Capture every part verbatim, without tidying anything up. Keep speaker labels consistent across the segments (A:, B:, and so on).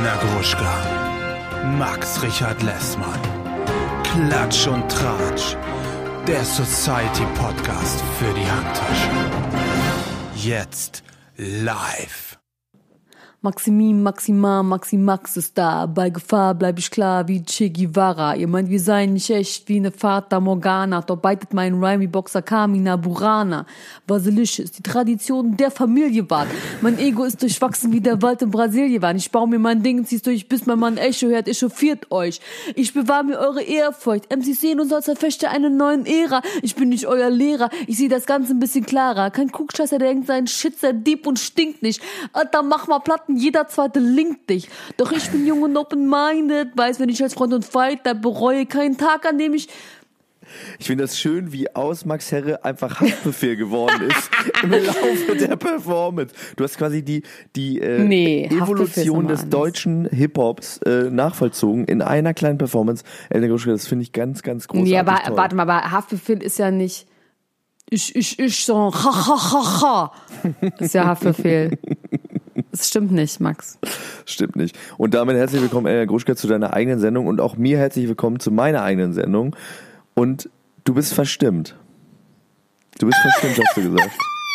A: Elena Gruschka, Max Richard Lessmann, Klatsch und Tratsch, der Society-Podcast für die Handtasche. Jetzt live.
B: Maximin, Maxima, Maximax ist da. Bei Gefahr bleib ich klar wie Che Guevara. Ihr meint, wir seien nicht echt wie eine Fata Morgana. Doch beitet mein Rhyme wie Boxer Carmina Burana. Basilisch die Tradition der Familie wahrt. Mein Ego ist durchwachsen wie der Wald in Brasilien war. Ich baue mir mein Ding, zieh's durch, bis mein Mann Echo hört, echauffiert euch. Ich bewahre mir eure Ehrfurcht. M Cs sehen uns als Verfechter einer neuen Ära. Ich bin nicht euer Lehrer, ich sehe das Ganze ein bisschen klarer. Kein Klugscheißer, der denkt, sein Shit sei deep und stinkt nicht. Alter, mach mal Platten, jeder zweite linkt dich. Doch ich bin jung und open-minded, weiß, wenn ich als Freund und Fighter bereue keinen Tag, an dem ich...
C: Ich finde das schön, wie aus Max Herre einfach Haftbefehl geworden ist im Laufe der Performance. Du hast quasi die, die äh,
B: nee,
C: Evolution des deutschen Hip-Hops äh, nachvollzogen in einer kleinen Performance. Elena Gruschka, das finde ich ganz, ganz großartig.
B: Nee, aber
C: toll.
B: Warte mal, aber Haftbefehl ist ja nicht ich, ich, ich, so ha, ha, ha, ha. Ist ja Haftbefehl. Das stimmt nicht, Max.
C: Stimmt nicht. Und damit herzlich willkommen, Elena Gruschka, zu deiner eigenen Sendung und auch mir herzlich willkommen zu meiner eigenen Sendung. Und du bist verstimmt. Du bist verstimmt, hast du gesagt.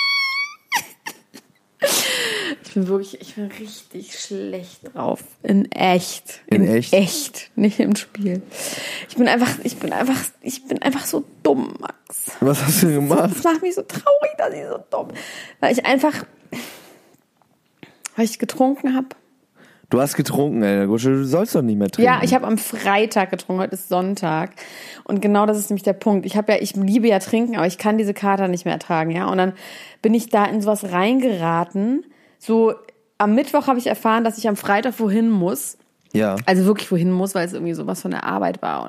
B: Ich bin wirklich, ich bin richtig schlecht drauf. In echt.
C: In, In echt?
B: Echt, nicht im Spiel. Ich bin einfach, ich bin einfach, ich bin einfach so dumm, Max.
C: Was hast du gemacht?
B: Das macht mich so traurig, dass ich so dumm bin. Weil ich einfach, weil ich getrunken habe.
C: Du hast getrunken, Elena Gruschka, du sollst doch nicht mehr trinken.
B: Ja, ich habe am Freitag getrunken, heute ist Sonntag. Und genau das ist nämlich der Punkt. Ich habe ja, ich liebe ja trinken, aber ich kann diese Kater nicht mehr ertragen, ja. Und dann bin ich da in sowas reingeraten. So, am Mittwoch habe ich erfahren, dass ich am Freitag wohin muss.
C: Ja.
B: Also wirklich wohin muss, weil es irgendwie sowas von der Arbeit war.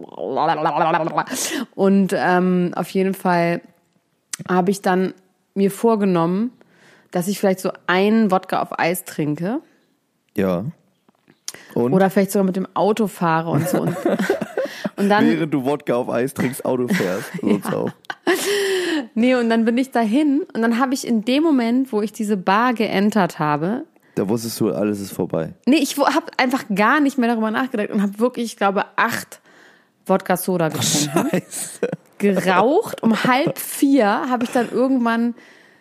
B: Und, und ähm, auf jeden Fall habe ich dann mir vorgenommen, dass ich vielleicht so einen Wodka auf Eis trinke.
C: Ja. Und?
B: Oder vielleicht sogar mit dem Auto fahre und so. Und, und dann,
C: während du Wodka auf Eis trinkst, Auto fährst. Sonst
B: ja.
C: auch.
B: Nee, und dann bin ich dahin und dann habe ich in dem Moment, wo ich diese Bar geentert habe...
C: Da wusstest du, alles ist vorbei.
B: Nee, ich habe einfach gar nicht mehr darüber nachgedacht und habe wirklich, ich glaube, acht Wodka Soda getrunken.
C: Ach, Scheiße.
B: Geraucht. Um halb vier habe ich dann irgendwann...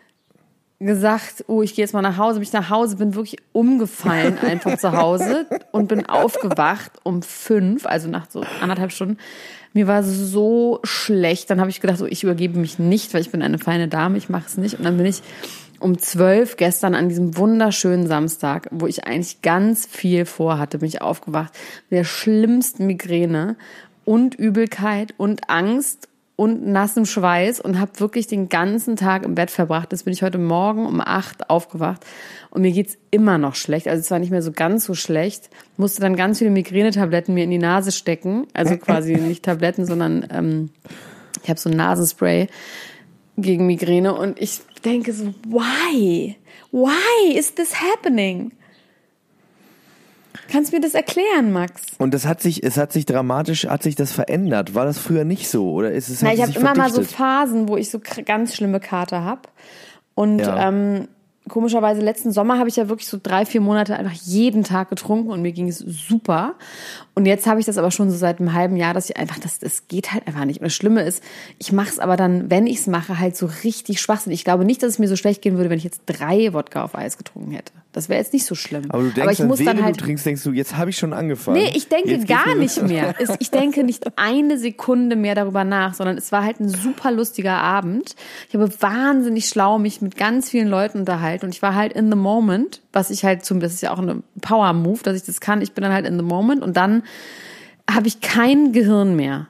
B: gesagt, oh, ich gehe jetzt mal nach Hause. Bin ich nach Hause, bin wirklich umgefallen einfach zu Hause und bin aufgewacht um fünf, also nach so anderthalb Stunden. Mir war so schlecht. Dann habe ich gedacht, so, ich übergebe mich nicht, weil ich bin eine feine Dame, ich mache es nicht. Und dann bin ich um zwölf gestern an diesem wunderschönen Samstag, wo ich eigentlich ganz viel vorhatte, bin ich aufgewacht mit der schlimmsten Migräne und Übelkeit und Angst und nassem Schweiß und habe wirklich den ganzen Tag im Bett verbracht. Jetzt bin ich heute Morgen um acht aufgewacht und mir geht's immer noch schlecht. Also es war nicht mehr so ganz so schlecht. Musste dann ganz viele Migränetabletten mir in die Nase stecken. Also quasi nicht Tabletten, sondern ähm, ich habe so ein Nasenspray gegen Migräne. Und ich denke so, why? Why is this happening? Kannst du mir das erklären, Max?
C: Und das hat sich, es hat sich dramatisch, hat sich das verändert. War das früher nicht so? Oder ist es,
B: Na,
C: hat
B: ich
C: es
B: habe
C: sich
B: immer
C: verdichtet?
B: mal so Phasen, wo ich so ganz schlimme Kater habe. Und
C: Ja.
B: ähm, komischerweise letzten Sommer habe ich ja wirklich so drei, vier Monate einfach jeden Tag getrunken und mir ging es super. Und jetzt habe ich das aber schon so seit einem halben Jahr, dass ich einfach, das, das geht halt einfach nicht. Und das Schlimme ist, ich mache es aber dann, wenn ich es mache, halt so richtig schwachsinnig. Ich glaube nicht, dass es mir so schlecht gehen würde, wenn ich jetzt drei Wodka auf Eis getrunken hätte. Das wäre jetzt nicht so schlimm.
C: Aber du denkst,
B: aber ich
C: dann,
B: muss
C: während
B: dann halt,
C: du trinkst, denkst du, jetzt habe ich schon angefangen.
B: Nee, ich denke
C: Jetzt geht's
B: gar
C: mir
B: nicht mehr. Es- Ich denke nicht eine Sekunde mehr darüber nach, sondern es war halt ein super lustiger Abend. Ich habe wahnsinnig schlau mich mit ganz vielen Leuten unterhalten und ich war halt in the moment, was ich halt zum, das ist ja auch eine Power-Move, dass ich das kann. Ich bin dann halt in the moment und dann habe ich kein Gehirn mehr.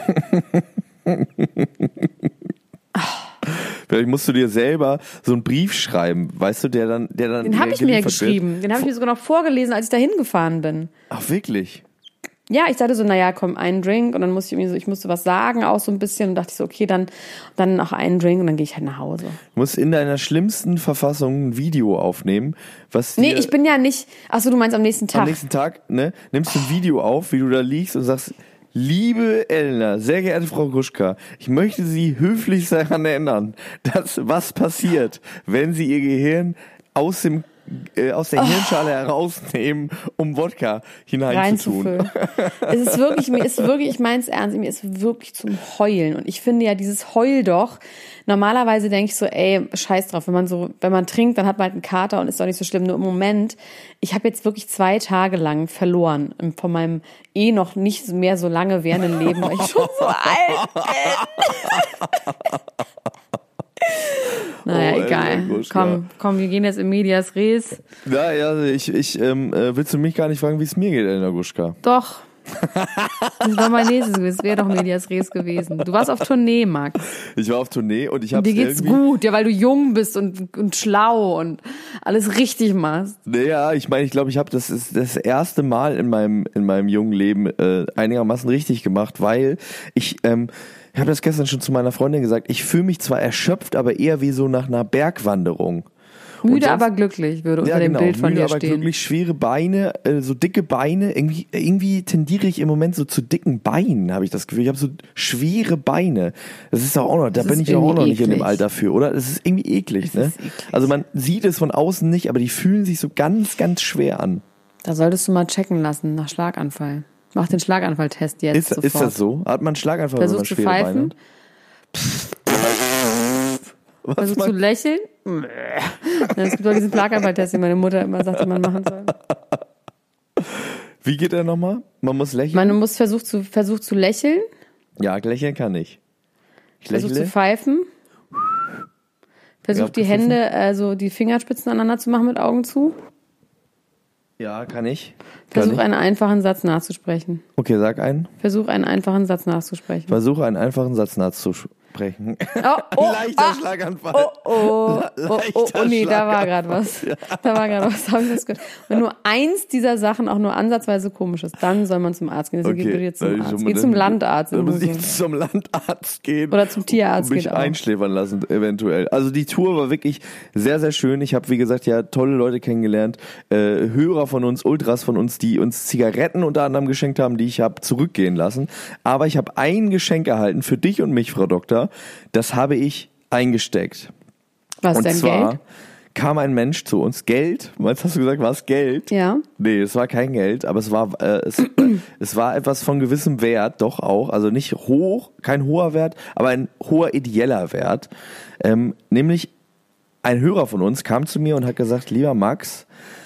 C: Vielleicht musst du dir selber so einen Brief schreiben, weißt du, der dann, der dann.
B: Den habe ich mir geschrieben. Den habe ich mir sogar noch vorgelesen, als ich da hingefahren bin.
C: Ach, wirklich?
B: Ja, ich dachte so, naja, komm, einen Drink und dann musste ich irgendwie so, ich musste was sagen, auch so ein bisschen und dachte ich so, okay, dann, dann noch einen Drink und dann gehe ich halt nach Hause.
C: Du musst in deiner schlimmsten Verfassung ein Video aufnehmen, was dir
B: Nee, ich bin ja nicht, ach so, du meinst am nächsten Tag.
C: am nächsten Tag, ne, nimmst du ein Video auf, wie du da liegst und sagst, liebe Elena, sehr geehrte Frau Gruschka, ich möchte Sie höflich daran erinnern, dass was passiert, wenn Sie Ihr Gehirn aus dem äh, aus der Hirnschale herausnehmen, um Wodka hineinzutun.
B: Reinzufüllen. Es ist wirklich, mir ist wirklich, ich meine es ernst, mir ist wirklich zum Heulen. Und ich finde ja dieses Heul doch, normalerweise denke ich so, ey, scheiß drauf, wenn man so, wenn man trinkt, dann hat man halt einen Kater und ist doch nicht so schlimm. Nur im Moment, ich habe jetzt wirklich zwei Tage lang verloren von meinem eh noch nicht mehr so lange währenden Leben, weil ich schon so alt bin. Naja,
C: Oh,
B: egal.
C: Gruschka.
B: Komm, komm, wir gehen jetzt in Medias Res.
C: Ja, ja, ich, ich ähm, äh, willst du mich gar nicht fragen, wie es mir geht, Elena Gruschka?
B: Doch. Das war mein nächstes gewesen. Das wäre doch Medias Res gewesen. Du warst auf Tournee, Max.
C: Ich war auf Tournee und ich
B: Und
C: habe
B: dir geht's
C: irgendwie...
B: gut, ja, weil du jung bist und, und schlau und alles richtig machst.
C: Naja, ich meine, ich glaube, ich habe das ist das erste Mal in meinem in meinem jungen Leben äh, einigermaßen richtig gemacht, weil ich ähm, ich habe das gestern schon zu meiner Freundin gesagt, ich fühle mich zwar erschöpft, aber eher wie so nach einer Bergwanderung.
B: Müde,
C: sonst-
B: aber glücklich, würde unter
C: Ja,
B: dem
C: genau,
B: Bild von
C: müde,
B: dir
C: aber
B: stehen.
C: glücklich, schwere Beine, äh, so dicke Beine. Irgendwie, irgendwie tendiere ich im Moment so zu dicken Beinen, habe ich das Gefühl. Ich habe so schwere Beine. Das ist doch auch noch, da
B: Das
C: bin
B: ist
C: ich auch noch
B: irgendwie
C: nicht in dem
B: eklig.
C: Alter für, oder? Das ist irgendwie eklig,
B: Es
C: ne?
B: ist eklig.
C: Also man sieht es von außen nicht, aber die fühlen sich so ganz, ganz schwer an.
B: Da solltest du mal checken lassen nach Schlaganfall. Mach den Schlaganfalltest jetzt
C: Ist,
B: sofort.
C: ist das so? Hat man einen Schlaganfall, wenn man
B: Versuchst du
C: schwere Beine
B: pfeifen?
C: hat? Was
B: Versuchst du
C: man,
B: lächeln? Ja, es gibt doch diesen Schlaganfalltest, den meine Mutter immer sagte, man machen soll.
C: wie geht der nochmal? Man muss lächeln?
B: Man muss versucht zu, versucht zu lächeln,
C: ja, lächeln kann ich. Ich
B: versucht zu
C: lächle.
B: pfeifen, versucht die
C: abgepfiffen.
B: Hände, also die Fingerspitzen aneinander zu machen mit Augen zu.
C: Ja, kann ich. Kann
B: Versuch
C: ich.
B: einen einfachen Satz nachzusprechen.
C: Okay, sag einen.
B: Versuch einen einfachen Satz nachzusprechen.
C: Versuche einen einfachen Satz nachzusprechen.
B: Oh, oh,
C: Leichter
B: ah,
C: Schlaganfall.
B: Oh, oh, oh, oh, oh,
C: Leichter
B: nee, da war
C: Schlaganfall.
B: gerade was. Da war gerade was, habe ich das gehört. Wenn nur eins dieser Sachen auch nur ansatzweise komisch ist, dann soll man zum Arzt gehen. Also geht bitte jetzt zum
C: dann-
B: Arzt.
C: dann-
B: Geht zum Landarzt.
C: Dann
B: in
C: muss ich
B: Husum.
C: jetzt zum Landarzt gehen.
B: Oder zum Tierarzt
C: und mich
B: geht auch.
C: einschläfern lassen, eventuell. Also die Tour war wirklich sehr, sehr schön. Ich habe, wie gesagt, ja tolle Leute kennengelernt. Äh, Hörer von uns, Ultras von uns, die uns Zigaretten unter anderem geschenkt haben, die ich habe zurückgehen lassen. Aber ich habe ein Geschenk erhalten für dich und mich, Frau Doktor. Das habe ich eingesteckt.
B: Was
C: Und
B: denn,
C: zwar
B: Geld?
C: kam ein Mensch zu uns. Geld? Was hast du gesagt? War es Geld?
B: Ja.
C: Nee, es war kein Geld, aber es war äh, es, es war etwas von gewissem Wert, doch auch. Also nicht hoch, kein hoher Wert, aber ein hoher ideeller Wert. Ähm, nämlich ein Hörer von uns kam zu mir und hat gesagt, lieber Max,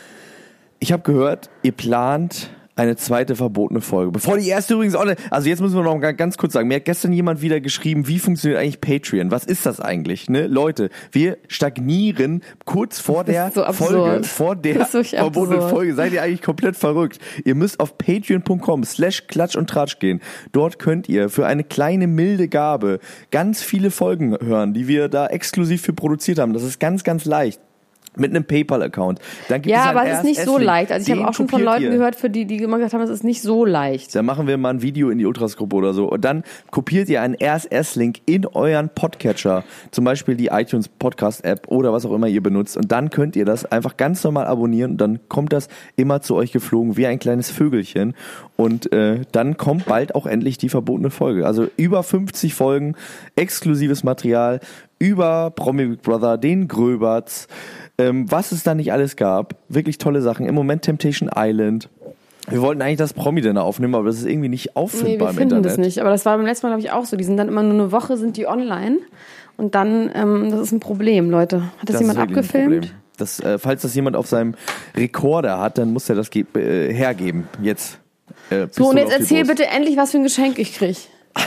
C: ich habe gehört, ihr plant eine zweite verbotene Folge. Bevor die erste übrigens auch, also jetzt müssen wir noch ganz kurz sagen, mir hat gestern jemand wieder geschrieben, wie funktioniert eigentlich Patreon? Was ist das eigentlich? Ne? Leute, wir stagnieren kurz vor
B: Das
C: der
B: ist so absurd.
C: Folge, vor der
B: Das ist wirklich
C: verbotenen
B: absurd.
C: Folge. Seid ihr eigentlich komplett verrückt? Ihr müsst auf patreon.com slash klatsch und tratsch gehen. Dort könnt ihr für eine kleine milde Gabe ganz viele Folgen hören, die wir da exklusiv für produziert haben. Das ist ganz, ganz leicht. Mit einem PayPal-Account. Dann gibt
B: Ja,
C: es einen
B: aber es ist nicht so
C: R S S-Link.
B: leicht. Also ich habe
C: Den
B: auch schon von
C: kopiert
B: Leuten
C: ihr.
B: gehört, für die, die immer gesagt haben, es ist nicht so leicht.
C: Dann machen wir mal ein Video in die Ultras-Gruppe oder so. Und dann kopiert ihr einen R S S-Link in euren Podcatcher. Zum Beispiel die iTunes Podcast-App oder was auch immer ihr benutzt. Und dann könnt ihr das einfach ganz normal abonnieren. Und dann kommt das immer zu euch geflogen wie ein kleines Vögelchen. Und äh, dann kommt bald auch endlich die verbotene Folge. Also über fünfzig Folgen, exklusives Material, über Promi Big Brother, den Gröberts, ähm, was es da nicht alles gab. Wirklich tolle Sachen. Im Moment Temptation Island. Wir wollten eigentlich das Promi-Dinner aufnehmen, aber das ist irgendwie nicht
B: Nee,
C: auffindbar
B: wir
C: im
B: finden
C: Internet.
B: das nicht. Aber das war beim letzten Mal, glaube ich, auch so. Die sind dann immer nur eine Woche, sind die online. Und dann, ähm, das ist ein Problem, Leute. Hat das,
C: Das
B: jemand
C: ist wirklich ein
B: abgefilmt?
C: Problem. Das, äh, falls das jemand auf seinem Rekorder hat, dann muss er das ge- äh, hergeben. Jetzt. Äh,
B: So, und
C: Pistole
B: jetzt
C: auf die
B: erzähl
C: Brust.
B: bitte endlich, was für ein Geschenk ich krieg.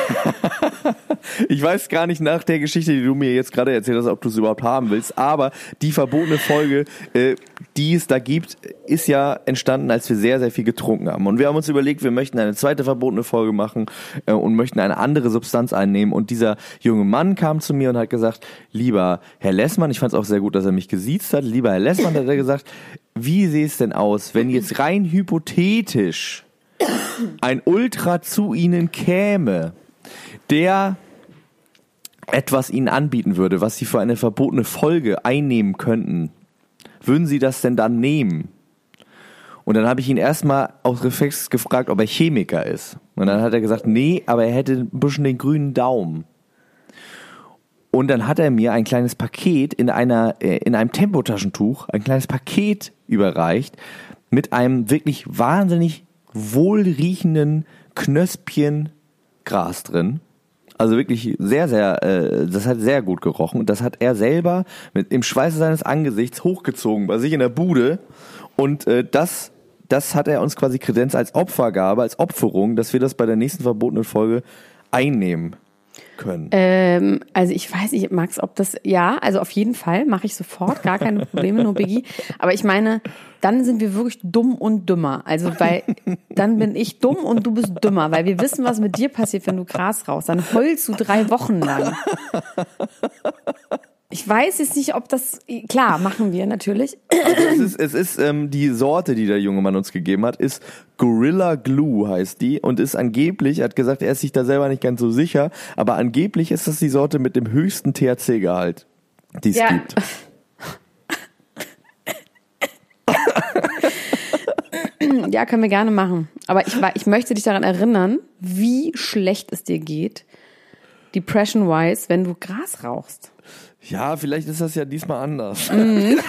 C: Ich weiß gar nicht nach der Geschichte, die du mir jetzt gerade erzählt hast, ob du es überhaupt haben willst, aber die verbotene Folge, äh, die es da gibt, ist ja entstanden, als wir sehr, sehr viel getrunken haben. Und wir haben uns überlegt, wir möchten eine zweite verbotene Folge machen äh, und möchten eine andere Substanz einnehmen. Und dieser junge Mann kam zu mir und hat gesagt, lieber Herr Lessmann, ich fand es auch sehr gut, dass er mich gesiezt hat, lieber Herr Lessmann, hat er gesagt, wie sähe es denn aus, wenn jetzt rein hypothetisch ein Ultra zu Ihnen käme, der etwas Ihnen anbieten würde, was Sie für eine verbotene Folge einnehmen könnten, würden Sie das denn dann nehmen? Und dann habe ich ihn erstmal aus Reflex gefragt, ob er Chemiker ist. Und dann hat er gesagt, nee, aber er hätte ein bisschen den grünen Daumen. Und dann hat er mir ein kleines Paket in einer, äh, in einem Tempotaschentuch, ein kleines Paket überreicht mit einem wirklich wahnsinnig wohlriechenden Knöspchen Gras drin. Also wirklich sehr, sehr, äh, das hat sehr gut gerochen. Und das hat er selber mit im Schweiße seines Angesichts hochgezogen bei sich in der Bude. Und äh, das, das hat er uns quasi kredenzt als Opfergabe, als Opferung, dass wir das bei der nächsten verbotenen Folge einnehmen können.
B: Ähm, also ich weiß nicht, Max, ob das, ja, also auf jeden Fall mache ich sofort, gar keine Probleme, no Biggie. Aber ich meine, dann sind wir wirklich dumm und dümmer. Also weil, dann bin ich dumm und du bist dümmer, weil wir wissen, was mit dir passiert, wenn du Gras rauchst. Dann heulst du drei Wochen lang. Ich weiß jetzt nicht, ob das, klar, machen wir natürlich.
C: Also es ist, es ist ähm, die Sorte, die der junge Mann uns gegeben hat, ist Gorilla Glue heißt die und ist angeblich, er hat gesagt, er ist sich da selber nicht ganz so sicher, aber angeblich ist das die Sorte mit dem höchsten T H C-Gehalt, die es
B: ja.
C: gibt.
B: Ja, können wir gerne machen. Aber ich, ich möchte dich daran erinnern, wie schlecht es dir geht, depression-wise, wenn du Gras rauchst.
C: Ja, vielleicht ist das ja diesmal anders.
B: Mhm.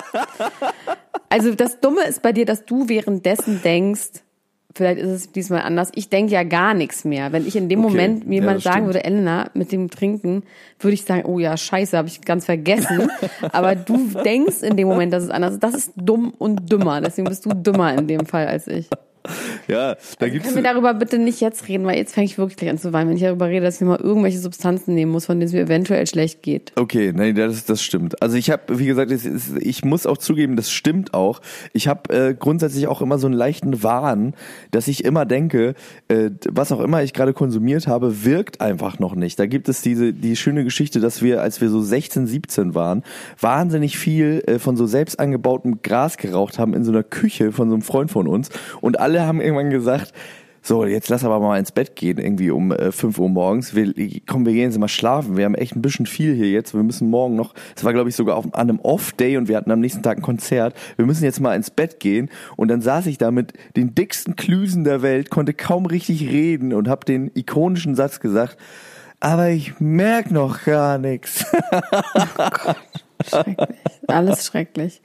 B: Also das Dumme ist bei dir, dass du währenddessen denkst, vielleicht ist es diesmal anders. Ich denke ja gar nichts mehr. Wenn ich in dem
C: Okay,
B: Moment mir
C: ja,
B: jemand
C: das
B: sagen
C: stimmt.
B: würde, Elena, mit dem Trinken, würde ich sagen, oh ja, scheiße, habe ich ganz vergessen. Aber du denkst in dem Moment, dass es anders ist. Das ist dumm und dümmer. Deswegen bist du dümmer in dem Fall als ich.
C: Ja, da gibt's
B: Können wir darüber bitte nicht jetzt reden, weil jetzt fange ich wirklich gleich an zu weinen, wenn ich darüber rede, dass ich mal irgendwelche Substanzen nehmen muss, von denen es mir eventuell schlecht geht.
C: Okay, nee, das, das stimmt. Also ich habe, wie gesagt, es ist, ich muss auch zugeben, das stimmt auch. Ich habe äh, grundsätzlich auch immer so einen leichten Wahn, dass ich immer denke, äh, was auch immer ich gerade konsumiert habe, wirkt einfach noch nicht. Da gibt es diese die schöne Geschichte, dass wir, als wir so sechzehn, siebzehn waren, wahnsinnig viel äh, von so selbst angebautem Gras geraucht haben in so einer Küche von so einem Freund von uns und alle haben irgendwann gesagt, so, jetzt lass aber mal ins Bett gehen, irgendwie um äh, fünf Uhr morgens. Wir, komm, wir gehen jetzt mal schlafen. Wir haben echt ein bisschen viel hier jetzt. Wir müssen morgen noch, es war glaube ich sogar auf, an einem Off-Day und wir hatten am nächsten Tag ein Konzert. Wir müssen jetzt mal ins Bett gehen. Und dann saß ich da mit den dicksten Klüsen der Welt, konnte kaum richtig reden und habe den ikonischen Satz gesagt, aber ich merk noch gar nichts.
B: Oh Gott, schrecklich. Alles schrecklich.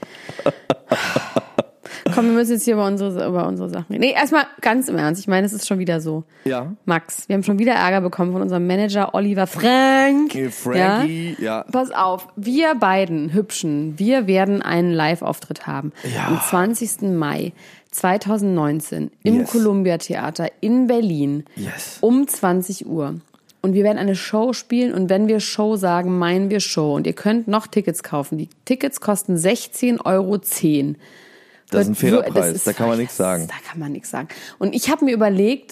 B: Komm, wir müssen jetzt hier über unsere, über unsere Sachen reden. Nee, erstmal ganz im Ernst. Ich meine, es ist schon wieder so.
C: Ja.
B: Max, wir haben schon wieder Ärger bekommen von unserem Manager Oliver Frank.
C: Hey, Frankie, ja.
B: ja. Pass auf, wir beiden Hübschen, wir werden einen Live-Auftritt haben.
C: Ja.
B: Am zwanzigsten Mai zweitausendneunzehn im
C: Yes.
B: Columbia Theater in Berlin.
C: Yes.
B: Um zwanzig Uhr. Und wir werden eine Show spielen und wenn wir Show sagen, meinen wir Show. Und ihr könnt noch Tickets kaufen. Die Tickets kosten sechzehn Euro zehn.
C: Das ist ein fairer
B: Das
C: Preis,
B: ist-
C: da kann man nichts sagen.
B: Da kann man nichts sagen. Und ich habe mir überlegt,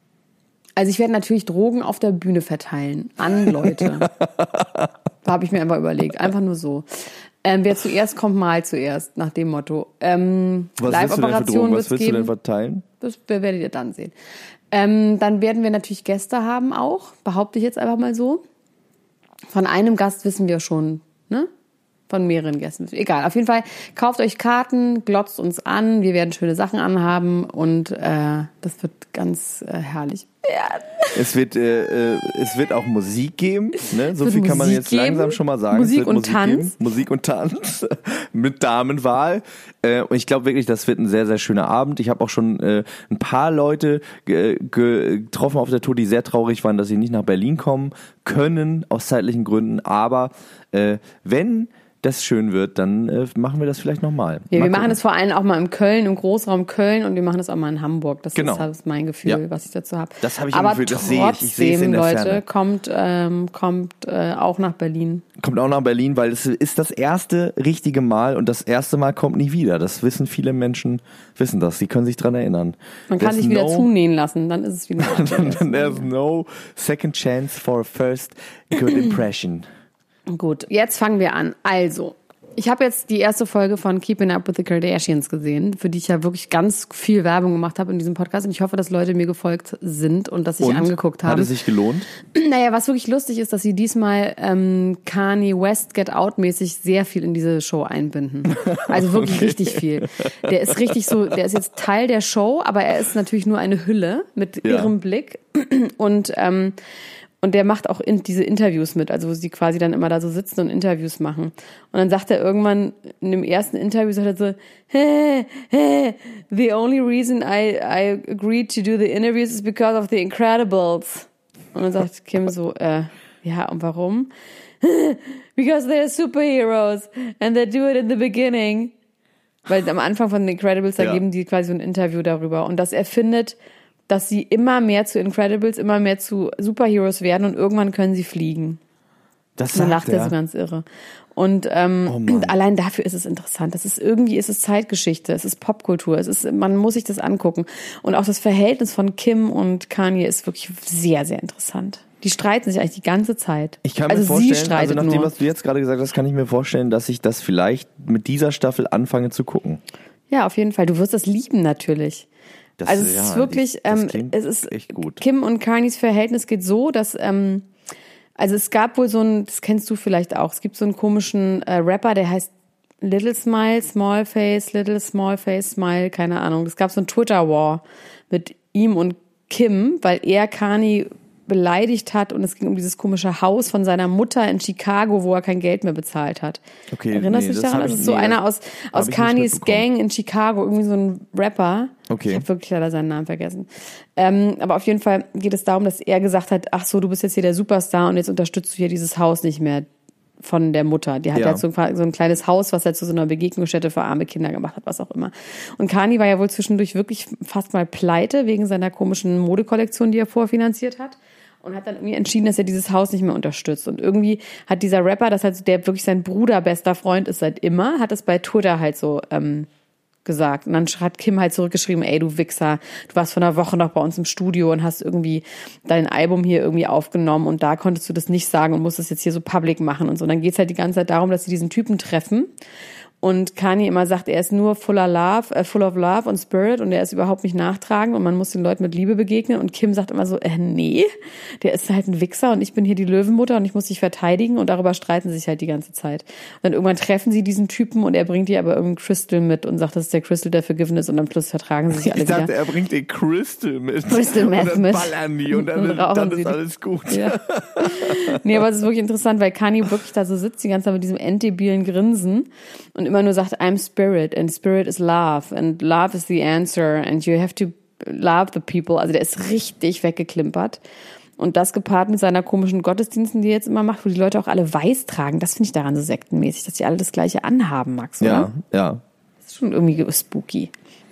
B: also ich werde natürlich Drogen auf der Bühne verteilen an Leute. Da habe ich mir einfach überlegt, einfach nur so. Ähm, wer zuerst kommt, mal zuerst, nach dem Motto. Ähm,
C: Was willst du denn für Drogen?
B: Live-Operationen
C: Was
B: wird's
C: willst du denn
B: geben.
C: verteilen?
B: Das werdet ihr dann sehen. Ähm, dann werden wir natürlich Gäste haben auch, behaupte ich jetzt einfach mal so. Von einem Gast wissen wir schon, ne? Von mehreren Gästen. Egal, auf jeden Fall kauft euch Karten, glotzt uns an, wir werden schöne Sachen anhaben und äh, das wird ganz äh, herrlich werden.
C: Es wird, äh, äh, es wird auch Musik geben, ne? So
B: Es wird
C: viel kann man
B: Musik
C: jetzt
B: geben,
C: langsam schon mal sagen.
B: Musik
C: es wird
B: und
C: Musik
B: Tanz.
C: Geben. Musik und Tanz mit Damenwahl. Äh, und ich glaube wirklich, das wird ein sehr, sehr schöner Abend. Ich habe auch schon äh, ein paar Leute ge- ge- getroffen auf der Tour, die sehr traurig waren, dass sie nicht nach Berlin kommen können, aus zeitlichen Gründen. Aber äh, wenn das schön wird, dann äh, machen wir das vielleicht nochmal.
B: Ja, wir machen das vor allem auch mal im Köln, im Großraum Köln und wir machen das auch mal in Hamburg. Das
C: Genau.
B: ist, das ist mein Gefühl,
C: Ja.
B: was ich dazu habe.
C: Das habe ich
B: Aber
C: im Gefühl, das sehe ich. Ich sehe es
B: trotzdem,
C: in der
B: Leute,
C: Ferne.
B: kommt, ähm, kommt äh, auch nach Berlin.
C: Kommt auch nach Berlin, weil es ist das erste richtige Mal und das erste Mal kommt nie wieder. Das wissen viele Menschen, wissen das. Sie können sich dran erinnern.
B: Man kann
C: There's
B: sich wieder
C: no-
B: zunähen lassen, dann ist es wieder
C: There's no second chance for a first good impression.
B: Gut, jetzt fangen wir an. Also, ich habe jetzt die erste Folge von Keeping Up with the Kardashians gesehen, für die ich ja wirklich ganz viel Werbung gemacht habe in diesem Podcast. Und ich hoffe, dass Leute mir gefolgt sind und dass sich
C: Und?
B: angeguckt haben.
C: Hat es sich gelohnt?
B: Naja, was wirklich lustig ist, dass sie diesmal ähm, Kanye West Get Out mäßig sehr viel in diese Show einbinden. Also wirklich
C: Okay.
B: richtig viel. Der ist richtig so, der ist jetzt Teil der Show, aber er ist natürlich nur eine Hülle mit
C: Ja.
B: ihrem Blick. Und ähm, Und der macht auch in, diese Interviews mit, also wo sie quasi dann immer da so sitzen und Interviews machen. Und dann sagt er irgendwann in dem ersten Interview, sagt er so, hey, hey, the only reason I, I agreed to do the interviews is because of the Incredibles. Und dann sagt Kim so, äh, ja, und warum? Because they're superheroes and they do it in the beginning. Weil am Anfang von The Incredibles, da ja. geben die quasi so ein Interview darüber. Und dass er findet, dass sie immer mehr zu Incredibles, immer mehr zu Superheroes werden und irgendwann können sie fliegen. Das sagt er. Dann lacht er so ganz irre. Und ähm, oh allein dafür ist es interessant. Das ist irgendwie, ist es Zeitgeschichte, es ist Popkultur, es ist, man muss sich das angucken. Und auch das Verhältnis von Kim und Kanye ist wirklich sehr, sehr interessant. Die streiten sich eigentlich die ganze Zeit.
C: Ich kann mir also vorstellen, also nach dem, was du jetzt gerade gesagt hast, kann ich mir vorstellen, dass ich das vielleicht mit dieser Staffel anfange zu gucken.
B: Ja, auf jeden Fall. Du wirst das lieben natürlich. Das, also es ja, ist wirklich, das ähm, es ist
C: echt gut.
B: Kim und Kanyes Verhältnis geht so, dass ähm, also es gab wohl so ein, das kennst du vielleicht auch, es gibt so einen komischen äh, Rapper, der heißt Little Smile, Small Face, Little Small Face, Smile, keine Ahnung. Es gab so ein Twitter-War mit ihm und Kim, weil er Kanye beleidigt hat und es ging um dieses komische Haus von seiner Mutter in Chicago, wo er kein Geld mehr bezahlt hat.
C: Okay,
B: Erinnerst du dich daran? Das ist so nee, einer aus, aus Kanyes Gang in Chicago, irgendwie so ein Rapper.
C: Okay.
B: Ich habe wirklich leider seinen Namen vergessen. Ähm, aber auf jeden Fall geht es darum, dass er gesagt hat, ach so, du bist jetzt hier der Superstar und jetzt unterstützt du hier dieses Haus nicht mehr von der Mutter. Die hat ja, ja so, ein, so ein kleines Haus, was er zu so einer Begegnungsstätte für arme Kinder gemacht hat, was auch immer. Und Kanye war ja wohl zwischendurch wirklich fast mal pleite wegen seiner komischen Modekollektion, die er vorfinanziert hat. Und hat dann irgendwie entschieden, dass er dieses Haus nicht mehr unterstützt. Und irgendwie hat dieser Rapper, das halt, der wirklich sein Bruder, bester Freund ist seit immer, hat es bei Twitter halt so ähm, gesagt. Und dann hat Kim halt zurückgeschrieben, ey, du Wichser, du warst vor einer Woche noch bei uns im Studio und hast irgendwie dein Album hier irgendwie aufgenommen und da konntest du das nicht sagen und musst es jetzt hier so public machen und so. Und dann geht's halt die ganze Zeit darum, dass sie diesen Typen treffen. Und Kanye immer sagt, er ist nur fuller love, äh, full of love und Spirit und er ist überhaupt nicht nachtragend und man muss den Leuten mit Liebe begegnen. Und Kim sagt immer so, äh, nee, der ist halt ein Wichser und ich bin hier die Löwenmutter und ich muss dich verteidigen und darüber streiten sie sich halt die ganze Zeit. Und dann irgendwann treffen sie diesen Typen und er bringt ihr aber irgendein Crystal mit und sagt, das ist der Crystal, der Forgiveness und dann plus vertragen sie sich alle
C: ich dachte,
B: wieder.
C: Er bringt den Crystal mit.
B: Crystal Meth
C: und dann
B: mit.
C: ballern die und dann, und dann ist alles gut.
B: Ja. Nee, aber es ist wirklich interessant, weil Kanye wirklich da so sitzt, die ganze Zeit mit diesem enddebilen Grinsen und immer nur sagt, I'm Spirit and Spirit is love and love is the answer and you have to love the people. Also der ist richtig weggeklimpert. Und das gepaart mit seiner komischen Gottesdiensten, die er jetzt immer macht, wo die Leute auch alle weiß tragen. Das finde ich daran so sektenmäßig, dass die alle das Gleiche anhaben, Max, oder?
C: Ja, ja.
B: Das ist schon irgendwie spooky.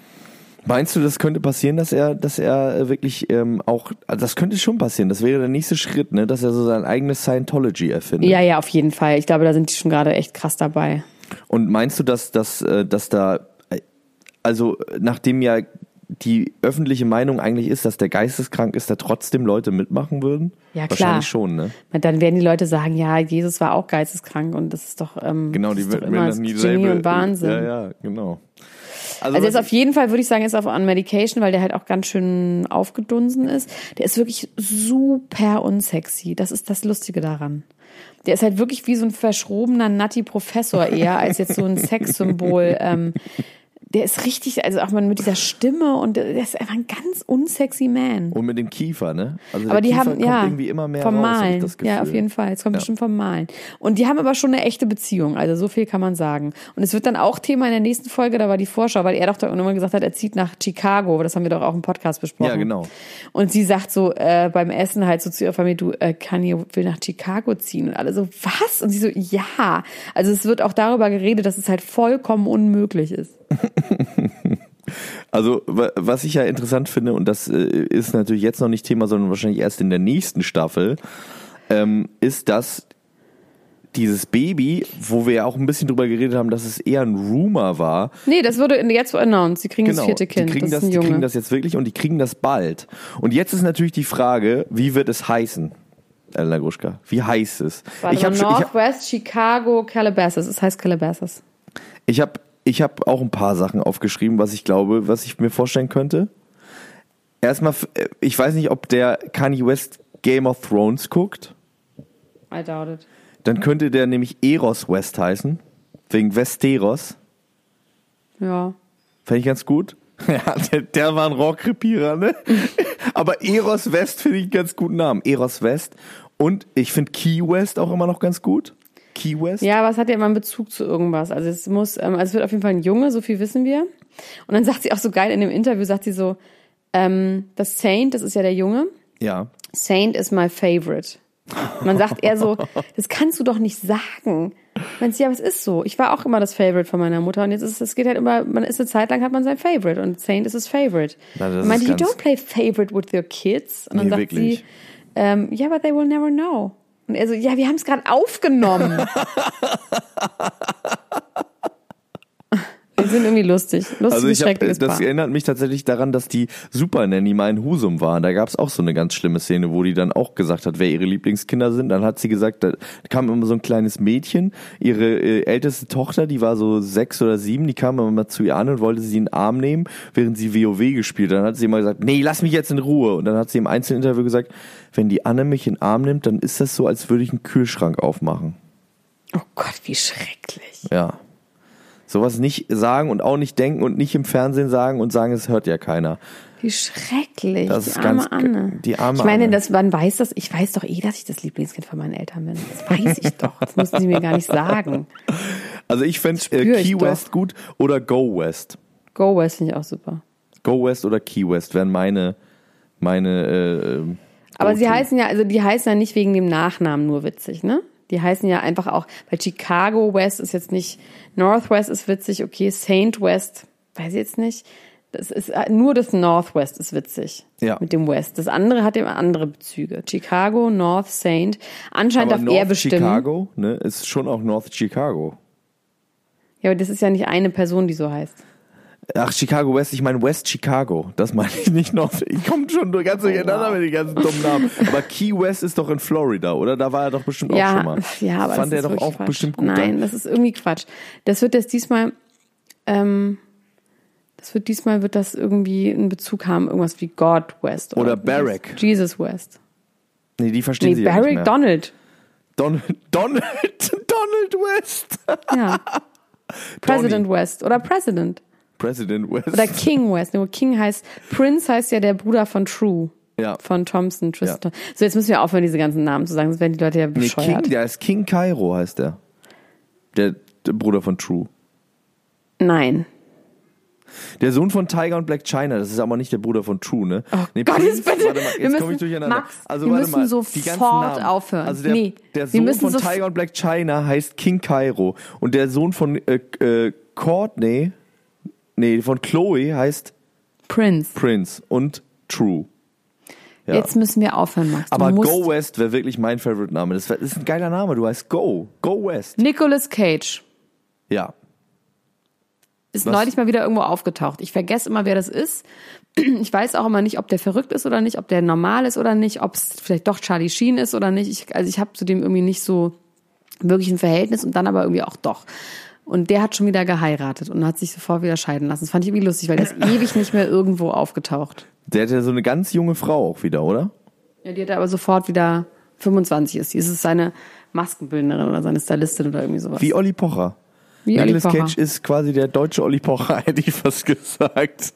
C: Meinst du, das könnte passieren, dass er, dass er wirklich ähm, auch, also das könnte schon passieren, das wäre der nächste Schritt, ne, dass er so sein eigenes Scientology erfindet?
B: Ja, ja, auf jeden Fall. Ich glaube, da sind die schon gerade echt krass dabei.
C: Und meinst du, dass, dass, dass da, also nachdem ja die öffentliche Meinung eigentlich ist, dass der geisteskrank ist, da trotzdem Leute mitmachen würden?
B: Ja, klar.
C: Wahrscheinlich schon, ne?
B: Dann werden die Leute sagen, ja, Jesus war auch geisteskrank und das ist doch, ähm,
C: genau,
B: das
C: die
B: ist doch
C: werden
B: immer
C: dann nie
B: Genie
C: selber,
B: und Wahnsinn.
C: Ja, ja, genau.
B: Also, also jetzt auf jeden Fall, würde ich sagen, ist auf on Medication, weil der halt auch ganz schön aufgedunsen ist. Der ist wirklich super unsexy. Das ist das Lustige daran. Der ist halt wirklich wie so ein verschrobener Natti-Professor eher, als jetzt so ein Sexsymbol. Ähm, der ist richtig, also auch mal mit dieser Stimme und der ist einfach ein ganz unsexy Man.
C: Und mit dem Kiefer, ne? Also
B: aber
C: der
B: die
C: Kiefer
B: haben,
C: kommt
B: ja,
C: irgendwie immer mehr
B: vom
C: raus,
B: Malen.
C: hab ich das Gefühl.
B: Ja, auf jeden Fall. Es kommt
C: ja.
B: bestimmt vom Malen. Und die haben aber schon eine echte Beziehung. Also so viel kann man sagen. Und es wird dann auch Thema in der nächsten Folge, da war die Vorschau, weil er doch da irgendwann gesagt hat, er zieht nach Chicago. Das haben wir doch auch im Podcast besprochen.
C: Ja, genau.
B: Und sie sagt so äh, beim Essen halt so zu ihrer Familie, du, äh, Kanye will nach Chicago ziehen. Und alle so, was? Und sie so, ja. Also es wird auch darüber geredet, dass es halt vollkommen unmöglich ist.
C: Also was ich ja interessant finde, und das ist natürlich jetzt noch nicht Thema, sondern wahrscheinlich erst in der nächsten Staffel, ähm, ist, dass dieses Baby, wo wir ja auch ein bisschen drüber geredet haben, dass es eher ein Rumor war.
B: Nee, das wurde jetzt so announced. Sie kriegen
C: genau,
B: das vierte Kind.
C: Die kriegen das,
B: das,
C: die kriegen das jetzt wirklich und die kriegen das bald. Und jetzt ist natürlich die Frage, wie wird es heißen? Elena Gruschka, wie heißt es?
B: Warte
C: ich
B: mal,
C: hab schon,
B: Northwest
C: ich hab,
B: Chicago Calabasas. Es heißt Calabasas.
C: Ich habe Ich habe auch ein paar Sachen aufgeschrieben, was ich glaube, was ich mir vorstellen könnte. Erstmal, ich weiß nicht, ob der Kanye West Game of Thrones guckt.
B: I doubt it.
C: Dann könnte der nämlich Eros West heißen. Wegen Westeros.
B: Ja.
C: Fand ich ganz gut. Ja, der, der war ein Rohrkrepierer, ne? Aber Eros West finde ich einen ganz guten Namen. Eros West. Und ich finde Key West auch immer noch ganz gut. Key West.
B: Ja, aber es hat ja immer einen Bezug zu irgendwas. Also es muss, ähm, also es wird auf jeden Fall ein Junge, so viel wissen wir. Und dann sagt sie auch so geil in dem Interview, sagt sie so, ähm, das Saint, das ist ja der Junge.
C: Ja.
B: Saint is my favorite. Man sagt eher so, das kannst du doch nicht sagen. Man sagt, ja, aber es ist so. Ich war auch immer das Favorite von meiner Mutter und jetzt ist es, es geht halt immer, man ist eine Zeit lang hat man sein Favorite und Saint ist his Favorite.
C: Na, das
B: und meinte,
C: ist
B: you
C: ganz-
B: don't play Favorite with your kids. Und dann
C: Nee,
B: sagt
C: wirklich.
B: sie, ähm, yeah, but they will never know. Und er so, ja, wir haben es gerade aufgenommen. Wir sind irgendwie lustig. Lustiges,
C: Also ich hab,
B: schreckliches
C: das
B: Paar.
C: erinnert mich tatsächlich daran, dass die Super Nanny mal in Husum war. Da gab es auch so eine ganz schlimme Szene, wo die dann auch gesagt hat, wer ihre Lieblingskinder sind. Dann hat sie gesagt, da kam immer so ein kleines Mädchen, ihre äh, älteste Tochter, die war so sechs oder sieben, die kam immer mal zu ihr an und wollte sie in den Arm nehmen, während sie WoW gespielt hat. Dann hat sie immer gesagt, nee, lass mich jetzt in Ruhe. Und dann hat sie im Einzelinterview gesagt, wenn die Anne mich in den Arm nimmt, dann ist das so, als würde ich einen Kühlschrank aufmachen.
B: Oh Gott, wie schrecklich.
C: Ja. Sowas nicht sagen und auch nicht denken und nicht im Fernsehen sagen und sagen, es hört ja keiner.
B: Wie schrecklich.
C: Das
B: die
C: ist
B: arme
C: ganz-
B: Anne.
C: die arme
B: ich meine,
C: Anne.
B: das, man weiß das, ich weiß doch eh, dass ich das Lieblingskind von meinen Eltern bin. Das weiß ich doch. Das müssen sie mir gar nicht sagen.
C: Also ich fände
B: spür
C: äh,
B: ich
C: Key
B: doch.
C: West gut oder Go West.
B: Go West finde ich auch super.
C: Go West oder Key West wären meine, meine äh,
B: Aber sie
C: Go-To.
B: heißen ja, also die heißen ja nicht wegen dem Nachnamen nur witzig, ne? Die heißen ja einfach auch, weil Chicago West ist jetzt nicht, Northwest ist witzig, okay, Saint West, weiß ich jetzt nicht. Das ist nur das Northwest ist witzig.
C: Ja.
B: Mit dem West. Das andere hat eben andere Bezüge. Chicago, North, Saint. Anscheinend
C: Aber
B: darf er
C: North
B: bestimmen.
C: Chicago, ne, ist schon auch North Chicago.
B: Ja, aber das ist ja nicht eine Person, die so heißt.
C: Ach, Chicago West, ich meine West Chicago. Das meine ich nicht North. Ich komme schon ganz durcheinander mit den ganzen dummen Namen. Aber Key West ist doch in Florida, oder? Da war er doch bestimmt auch
B: Ja,
C: schon mal.
B: ja, aber
C: Fand
B: das
C: er
B: ist
C: doch
B: wirklich
C: auch
B: Quatsch.
C: bestimmt gut.
B: Nein,
C: an.
B: das ist irgendwie Quatsch. Das wird jetzt diesmal, ähm, das wird diesmal wird das irgendwie einen Bezug haben, irgendwas wie God West
C: Oder
B: wie
C: Barack.
B: heißt- Jesus West.
C: Nee, die verstehen
B: Nee,
C: sie ja nicht
B: Barack
C: mehr.
B: Donald.
C: Donald, Donald, Donald West.
B: Ja. President West oder President
C: President West.
B: oder King West. Nee, King heißt Prince heißt ja der Bruder von True.
C: Ja.
B: Von Thompson, Tristan. So, jetzt müssen wir aufhören, diese ganzen Namen zu sagen, sonst werden die Leute ja
C: Nee,
B: bescheuert.
C: King, der ist King Cairo, heißt der. Der, der Bruder von True.
B: Nein.
C: Der Sohn von Tiger und Black China, das ist aber nicht der Bruder von True, ne?
B: Oh
C: nee,
B: Gott, jetzt bitte.
C: Warte mal,
B: Wir
C: jetzt
B: müssen-
C: komme ich durcheinander.
B: Max,
C: also
B: wir
C: warte
B: müssen
C: mal,
B: sofort
C: die ganzen Namen.
B: aufhören.
C: Also der,
B: Nee,
C: der
B: wir
C: Sohn
B: müssen
C: von
B: sof-
C: Tiger und Black China heißt King Cairo und der Sohn von äh, äh, Courtney, nee, von Chloe heißt
B: Prince.
C: Prince und True. Ja.
B: Jetzt müssen wir aufhören, Max. Du
C: aber
B: musst
C: Go West wäre wirklich mein Favorite-Name. Das wär- ist ein geiler Name, du heißt Go. Go West.
B: Nicolas Cage
C: Ja.
B: ist
C: Was?
B: neulich mal wieder irgendwo aufgetaucht. Ich vergesse immer, wer das ist. Ich weiß auch immer nicht, ob der verrückt ist oder nicht, ob der normal ist oder nicht, ob es vielleicht doch Charlie Sheen ist oder nicht. Ich, also ich habe zu dem irgendwie nicht so wirklich ein Verhältnis und dann aber irgendwie auch doch. Und der hat schon wieder geheiratet und hat sich sofort wieder scheiden lassen. Das fand ich irgendwie lustig, weil der ist ewig nicht mehr irgendwo aufgetaucht.
C: Der hat ja so eine ganz junge Frau auch wieder, oder?
B: Ja, die hat aber sofort wieder fünfundzwanzig ist. Die ist es seine Maskenbildnerin oder seine Stylistin oder irgendwie sowas.
C: Wie Olli Pocher.
B: Wie Olli
C: Nicolas
B: Pocher.
C: Cage ist quasi der deutsche Olli Pocher, hätte ich fast gesagt.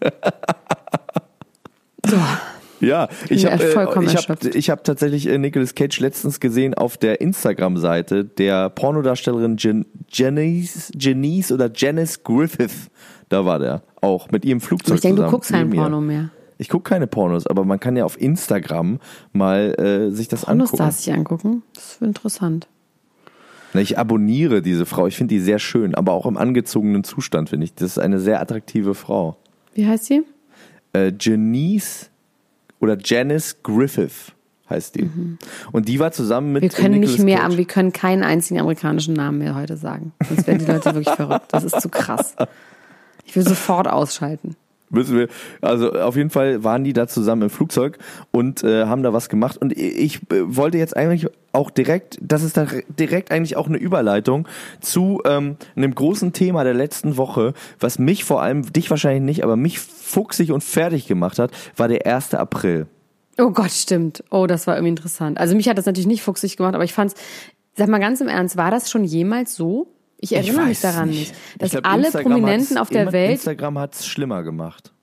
B: So.
C: Ja, ich
B: bin
C: habe
B: ja vollkommen
C: äh, ich hab,
B: erschöpft.
C: ich hab tatsächlich äh, Nicolas Cage letztens gesehen auf der Instagram-Seite der Pornodarstellerin Jen, Janice, Janice oder Janice Griffith. Da war der auch mit ihrem Flugzeug
B: Ich denke, du
C: zusammen.
B: guckst kein
C: neben ihr.
B: Porno mehr.
C: Ich gucke keine Pornos, aber man kann ja auf Instagram mal äh, sich das
B: Pornos
C: angucken.
B: darfst du dich angucken. Das ist interessant.
C: Na, Ich abonniere diese Frau. Ich finde die sehr schön, aber auch im angezogenen Zustand finde ich. Das ist eine sehr attraktive Frau.
B: Wie heißt sie?
C: Äh, Janice oder Janice Griffith heißt die. Und die war zusammen mit
B: Wir können
C: Nicolas
B: nicht mehr,
C: Cage.
B: wir können keinen einzigen amerikanischen Namen mehr heute sagen. Sonst werden die Leute wirklich verrückt. Das ist zu krass. Ich will sofort ausschalten.
C: Müssen wir, also auf jeden Fall waren die da zusammen im Flugzeug und äh, haben da was gemacht. Und ich äh, wollte jetzt eigentlich auch direkt, das ist da direkt eigentlich auch eine Überleitung zu ähm, einem großen Thema der letzten Woche, was mich vor allem, dich wahrscheinlich nicht, aber mich fuchsig und fertig gemacht hat, war der erste April.
B: Oh Gott, stimmt. Oh, das war irgendwie interessant. Also mich hat das natürlich nicht fuchsig gemacht, aber ich fand's, sag mal ganz im Ernst, war das schon jemals so? Ich erinnere mich
C: weiß
B: daran
C: nicht.
B: nicht.
C: Ich
B: Dass
C: glaub,
B: alle
C: Instagram
B: Prominenten
C: hat's
B: auf der
C: immer-
B: Welt,
C: Instagram hat's schlimmer gemacht.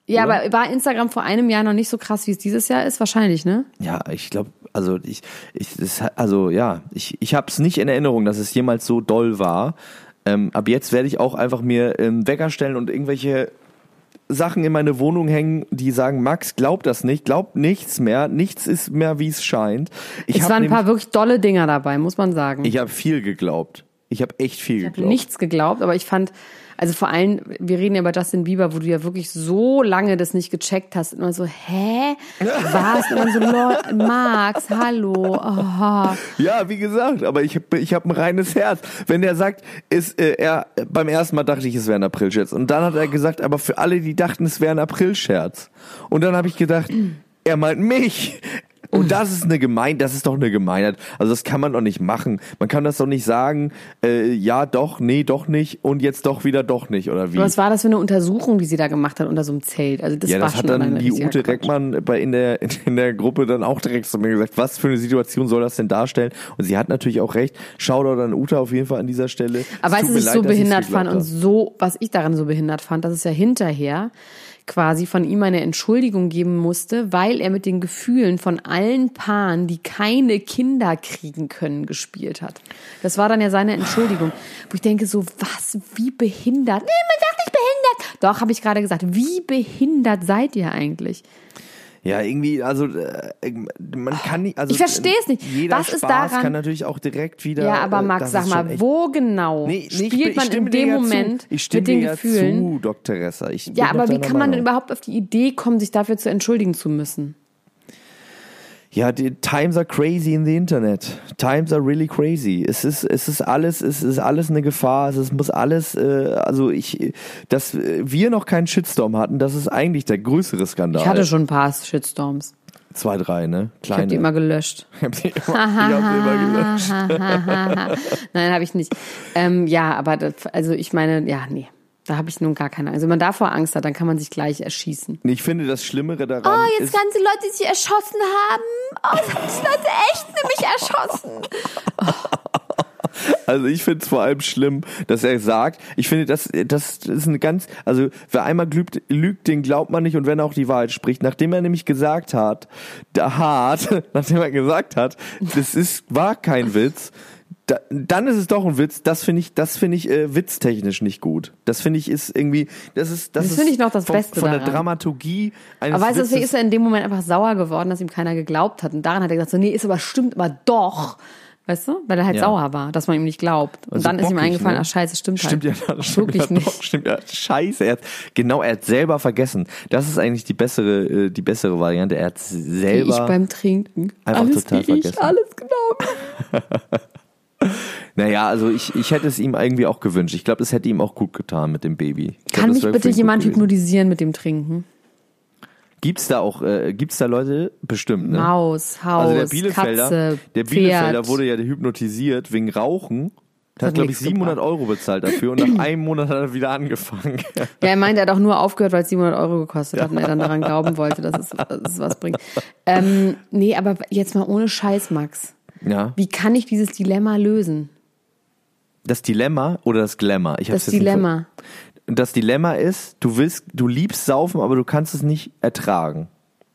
B: Ja,
C: oder?
B: aber war Instagram vor einem Jahr noch nicht so krass, wie es dieses Jahr ist? Wahrscheinlich, ne?
C: Ja, ich glaube, also ich, ich, das, also ja, ich, ich habe es nicht in Erinnerung, dass es jemals so doll war. Ähm, ab jetzt werde ich auch einfach mir einen Wecker stellen und irgendwelche Sachen in meine Wohnung hängen, die sagen, Max, glaub das nicht, glaub nichts mehr, nichts ist mehr, wie es scheint. Ich
B: es
C: hab
B: waren ein
C: nämlich,
B: paar wirklich dolle Dinger dabei, muss man sagen.
C: Ich habe viel geglaubt. Ich habe echt viel
B: Ich habe
C: geglaubt.
B: nichts geglaubt, aber ich fand, also vor allem, wir reden ja über Justin Bieber, wo du ja wirklich so lange das nicht gecheckt hast. Immer so, hä? Was? Und dann so, Leute, Max, hallo. Oh.
C: Ja, wie gesagt, aber ich habe ich hab ein reines Herz. Wenn der sagt, ist, äh, er beim ersten Mal dachte ich, es wäre ein Aprilscherz. Und dann hat er gesagt, aber für alle, die dachten, es wäre ein Aprilscherz. Und dann habe ich gedacht, er meint mich. Und das ist eine Gemein, das ist doch eine Gemeinheit. Also das kann man doch nicht machen. Man kann das doch nicht sagen, äh, ja doch, nee, doch nicht und jetzt doch wieder doch nicht, oder wie?
B: Was war das für eine Untersuchung, die sie da gemacht hat unter so einem Zelt? Also das
C: Ja,
B: war
C: das hat
B: schon
C: dann
B: alleine
C: die
B: richtiger
C: Ute
B: Quatsch.
C: Reckmann bei in der in der Gruppe dann auch direkt zu mir gesagt, was für eine Situation soll das denn darstellen? Und sie hat natürlich auch recht. Shoutout an Ute auf jeden Fall an dieser Stelle.
B: Aber
C: Es
B: weißt du,
C: tut
B: was
C: mir
B: ich so
C: leid, dass ich's
B: behindert
C: geglaubt
B: fand und
C: habe.
B: so, was ich daran so behindert fand, dass es ja hinterher quasi von ihm eine Entschuldigung geben musste, weil er mit den Gefühlen von allen Paaren, die keine Kinder kriegen können, gespielt hat. Das war dann ja seine Entschuldigung. Wo ich denke so, was, wie behindert? Nee, man sagt nicht behindert. Doch, habe ich gerade gesagt, wie behindert seid ihr eigentlich?
C: Ja, irgendwie, also äh, man kann nicht, also
B: Ich verstehe es nicht.
C: Jeder
B: Was ist
C: Spaß
B: daran-
C: kann natürlich auch direkt wieder.
B: Ja, aber
C: äh,
B: Max,
C: das
B: sag
C: ist
B: mal,
C: schon echt-
B: wo genau
C: Nee, nee, ich-
B: spielt
C: ich
B: man
C: stimme
B: in
C: dir
B: dem
C: ja zu.
B: Moment
C: Ich stimme
B: mit den
C: dir ja
B: Gefühlen?
C: zu, Doktor Resser. Ich bin
B: Ja,
C: noch
B: aber wie
C: deiner
B: kann man denn
C: Meinung.
B: überhaupt auf die Idee kommen, sich dafür zu entschuldigen zu müssen?
C: Ja, die times are crazy in the Internet. Times are really crazy. Es ist, es ist alles, es ist alles eine Gefahr. Es ist, muss alles, äh, also ich, dass wir noch keinen Shitstorm hatten, das ist eigentlich der größere Skandal.
B: Ich hatte schon ein paar Shitstorms.
C: Zwei, drei, ne?
B: Ich
C: Kleine.
B: habe die immer gelöscht.
C: Ich hab die immer, ich hab die immer gelöscht.
B: Nein, habe ich nicht. Ähm, ja, aber das, also ich meine, ja, nee. Da habe ich nun gar keine Angst. Also wenn man davor Angst hat, dann kann man sich gleich erschießen.
C: Ich finde, das Schlimmere daran
B: Oh, jetzt
C: ist,
B: ganze Leute, die sich erschossen haben. Oh, das haben die Leute echt nämlich erschossen.
C: also ich finde es vor allem schlimm, dass er sagt, ich finde, das, das ist eine ganz, also wer einmal lügt, lügt, den glaubt man nicht und wenn er auch die Wahrheit spricht. Nachdem er nämlich gesagt hat, da hart, nachdem er gesagt hat, das ist, war kein Witz, Da, dann ist es doch ein Witz. Das finde ich, das finde ich äh, witztechnisch nicht gut. Das finde ich ist irgendwie, das ist, das,
B: Das
C: ist
B: finde ich noch das
C: von,
B: Beste
C: von der
B: daran.
C: Dramaturgie eines
B: Aber weißt du, deswegen
C: Witzes.
B: ist er in dem Moment einfach sauer geworden, dass ihm keiner geglaubt hat. Und daran hat er gesagt, so, nee, ist aber stimmt, aber doch. Weißt du? Weil er halt
C: Ja.
B: sauer war, dass man ihm nicht glaubt. Und
C: Also
B: dann ist ihm
C: bockig,
B: eingefallen,
C: ne?
B: ach scheiße, stimmt,
C: Stimmt
B: halt.
C: ja, stimmt
B: Wirklich
C: ja
B: nicht.
C: doch, stimmt ja. Scheiße, er hat, genau, er hat selber vergessen. Das ist eigentlich die bessere, äh, die bessere Variante. Er hat
B: Wie
C: selber.
B: ich beim Trinken.
C: einfach
B: alles
C: total
B: wie ich,
C: vergessen.
B: alles genau.
C: Naja, also ich, ich hätte es ihm irgendwie auch gewünscht. Ich glaube, es hätte ihm auch gut getan mit dem Baby. Ich glaub,
B: Kann
C: das
B: mich
C: wäre
B: bitte
C: für ihn gut
B: jemand
C: gewesen.
B: hypnotisieren mit dem Trinken?
C: Gibt's da auch, äh, gibt's da Leute? Bestimmt, ne?
B: Maus, Haus,
C: Also der Bielefelder,
B: Katze,
C: der Bielefelder
B: Pferd.
C: wurde ja hypnotisiert wegen Rauchen. Der
B: hat
C: hat, glaube ich,
B: nichts
C: siebenhundert
B: gebracht.
C: Euro bezahlt dafür und nach einem Monat hat er wieder angefangen.
B: Ja, er meinte, er hat auch nur aufgehört, weil es siebenhundert Euro gekostet hat und er dann daran glauben wollte, dass es, dass es was bringt. Ähm, nee, aber jetzt mal ohne Scheiß, Max.
C: Ja.
B: Wie kann ich dieses Dilemma lösen?
C: Das Dilemma oder das Glamour? Ich hab's
B: Das
C: jetzt nicht
B: Dilemma.
C: ver- Das Dilemma ist, du willst, du liebst Saufen, aber du kannst es nicht ertragen.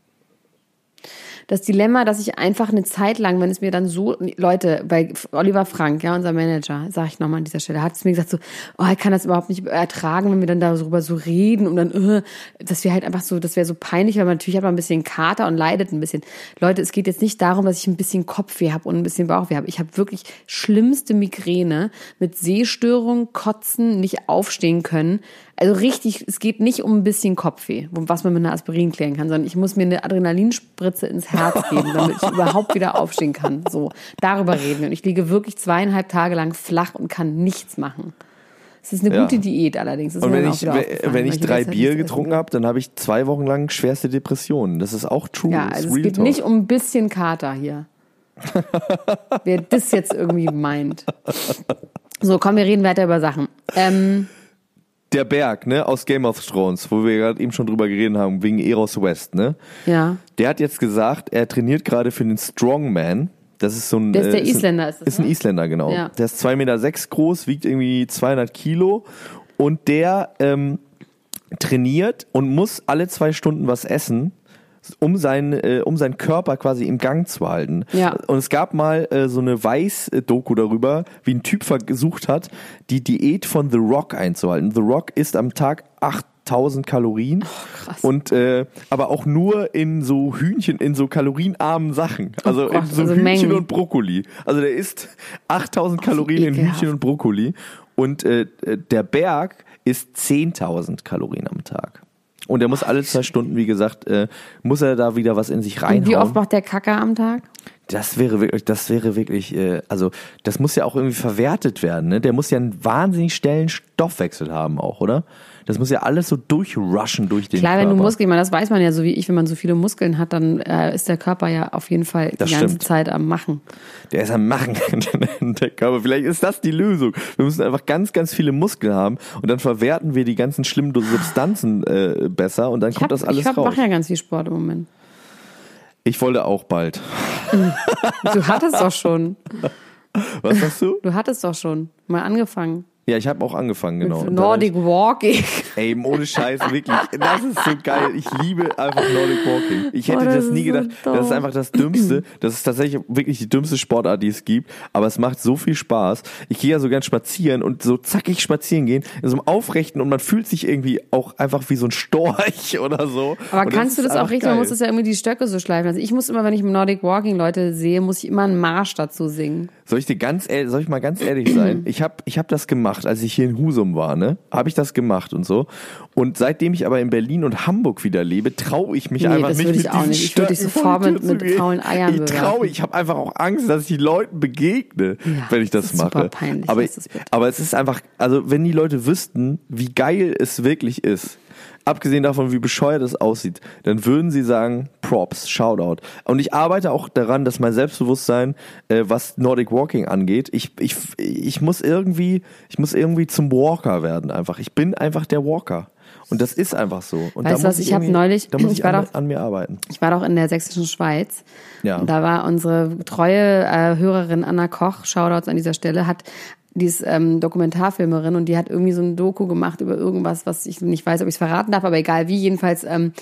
B: Das Dilemma, dass ich einfach eine Zeit lang, wenn es mir dann so, Leute, bei Oliver Frank, ja, unser Manager, sage ich nochmal an dieser Stelle, hat es mir gesagt so, oh, ich kann das überhaupt nicht ertragen, wenn wir dann darüber so reden und dann, äh, das wäre halt einfach so, das wäre so peinlich, weil man natürlich hat man ein bisschen Kater und leidet ein bisschen. Leute, es geht jetzt nicht darum, dass ich ein bisschen Kopfweh habe und ein bisschen Bauchweh habe. Ich habe wirklich schlimmste Migräne mit Sehstörung, Kotzen, nicht aufstehen können. Also richtig, es geht nicht um ein bisschen Kopfweh, was man mit einer Aspirin klären kann, sondern ich muss mir eine Adrenalinspritze ins Herz geben, damit ich überhaupt wieder aufstehen kann. So, darüber reden wir. Und ich liege wirklich zweieinhalb Tage lang flach und kann nichts machen. Es ist eine
C: Ja.
B: gute Diät allerdings. Das ist
C: Und
B: mir
C: wenn
B: dann auch
C: ich,
B: wieder
C: wenn
B: aufgefallen,
C: wenn
B: weil
C: ich
B: die
C: drei
B: ganze Zeit
C: Bier
B: nichts
C: getrunken
B: essen
C: habe, dann habe ich zwei Wochen lang schwerste Depressionen. Das ist auch true.
B: kann. Ja,
C: Das
B: also
C: ist
B: es
C: real
B: geht
C: talk.
B: nicht um ein bisschen Kater hier. Wer das jetzt irgendwie meint. So, komm, wir reden weiter über Sachen. Ähm,
C: Der Berg, ne, aus Game of Thrones, wo wir gerade eben schon drüber geredet haben, wegen Eros West, ne?
B: ja.
C: Der hat jetzt gesagt, er trainiert gerade für den Strongman. Das ist so ein.
B: Der ist der
C: äh,
B: Isländer,
C: ein,
B: ist das,
C: Ist ein
B: ne?
C: Isländer, genau.
B: Ja.
C: Der ist zwei Meter sechs groß, wiegt irgendwie zweihundert Kilo. Und der, ähm, trainiert und muss alle zwei Stunden was essen, um seinen, äh, um seinen Körper quasi im Gang zu halten.
B: Ja.
C: Und es gab mal äh, so eine Weiß-Doku darüber, wie ein Typ versucht hat, die Diät von The Rock einzuhalten. The Rock isst am Tag achttausend Kalorien.
B: Oh, krass.
C: Und äh, aber auch nur in so Hühnchen, in so kalorienarmen Sachen. Also
B: Oh Gott,
C: in so
B: also
C: Hühnchen
B: Mengen.
C: und Brokkoli. Also der isst achttausend Kalorien in
B: ekelhaft.
C: Hühnchen und Brokkoli. Und äh, der Berg isst zehntausend Kalorien am Tag. Und er muss alle zwei Stunden, wie gesagt, äh, muss er da wieder was in sich reinhauen.
B: Und wie oft macht der Kacker am Tag?
C: Das wäre wirklich, das wäre wirklich, äh, also das muss ja auch irgendwie verwertet werden, ne? Der muss ja einen wahnsinnig schnellen Stoffwechsel haben auch, oder? Das muss ja alles so durchrushen durch den
B: Klar,
C: Körper.
B: wenn du Muskeln, das weiß man ja so wie ich, wenn man so viele Muskeln hat, dann äh, ist der Körper ja auf jeden Fall
C: Das
B: die ganze
C: stimmt.
B: Zeit am Machen.
C: Der ist am Machen, der Körper. Vielleicht ist das die Lösung. Wir müssen einfach ganz, ganz viele Muskeln haben und dann verwerten wir die ganzen schlimmen Substanzen äh, besser und dann
B: Ich,
C: kommt
B: hab,
C: das alles
B: ich hab,
C: raus.
B: mache ja ganz viel Sport im Moment.
C: Ich wollte auch bald.
B: Du hattest doch schon.
C: Was sagst du?
B: Du hattest doch schon mal angefangen.
C: Ja, ich habe auch angefangen, genau.
B: Mit
C: Und dann
B: Nordic Walking.
C: Ey, ohne Scheiß, wirklich. Das ist so geil. Ich liebe einfach Nordic Walking. Ich hätte
B: Oh, das
C: das
B: ist
C: nie
B: so
C: gedacht.
B: doof.
C: Das ist einfach das Dümmste. Das ist tatsächlich wirklich die dümmste Sportart, die es gibt. Aber es macht so viel Spaß. Ich gehe ja so gern spazieren und so zackig spazieren gehen, in so einem Aufrechten und man fühlt sich irgendwie auch einfach wie so ein Storch oder so.
B: Aber
C: und
B: kannst du das auch
C: einfach
B: richtig?
C: geil.
B: Man muss das ja irgendwie die Stöcke so schleifen. Also ich muss immer, wenn ich im Nordic Walking Leute sehe, muss ich immer einen Marsch dazu singen.
C: Soll ich dir ganz ehrlich, soll ich mal ganz ehrlich sein? Ich habe ich hab das gemacht, als ich hier in Husum war, ne? Habe ich das gemacht und so. Und seitdem ich aber in Berlin und Hamburg wieder lebe, traue ich mich
B: Nee,
C: einfach
B: das
C: nicht
B: würde
C: mit
B: ich auch
C: diesen
B: nicht. Ich würde dich
C: Stöcken
B: sofort
C: vor die
B: mit-
C: Tür zu
B: mit
C: gehen.
B: faulen Eiern
C: Ich
B: bewerfen.
C: traue, ich habe einfach auch Angst, dass ich die Leuten begegne,
B: Ja,
C: wenn ich das,
B: das ist
C: mache.
B: super peinlich,
C: aber,
B: lass es bitte.
C: aber es ist einfach, also wenn die Leute wüssten, wie geil es wirklich ist, abgesehen davon, wie bescheuert es aussieht, dann würden sie sagen, Props, Shoutout. Und ich arbeite auch daran, dass mein Selbstbewusstsein, äh, was Nordic Walking angeht, ich, ich, ich muss irgendwie, ich muss irgendwie zum Walker werden einfach. Ich bin einfach der Walker. Und das ist einfach so. Und
B: Weißt du
C: da
B: was,
C: muss
B: ich hab
C: irgendwie-
B: neulich-
C: da muss
B: ich
C: ich
B: war
C: an,
B: doch-
C: an mir arbeiten.
B: Ich war doch in der sächsischen Schweiz.
C: Ja.
B: Und da war unsere treue äh, Hörerin Anna Koch, Shoutouts an dieser Stelle, hat die ist ähm, Dokumentarfilmerin und die hat irgendwie so ein Doku gemacht über irgendwas, was ich nicht weiß, ob ich es verraten darf, aber egal wie, jedenfalls ähm,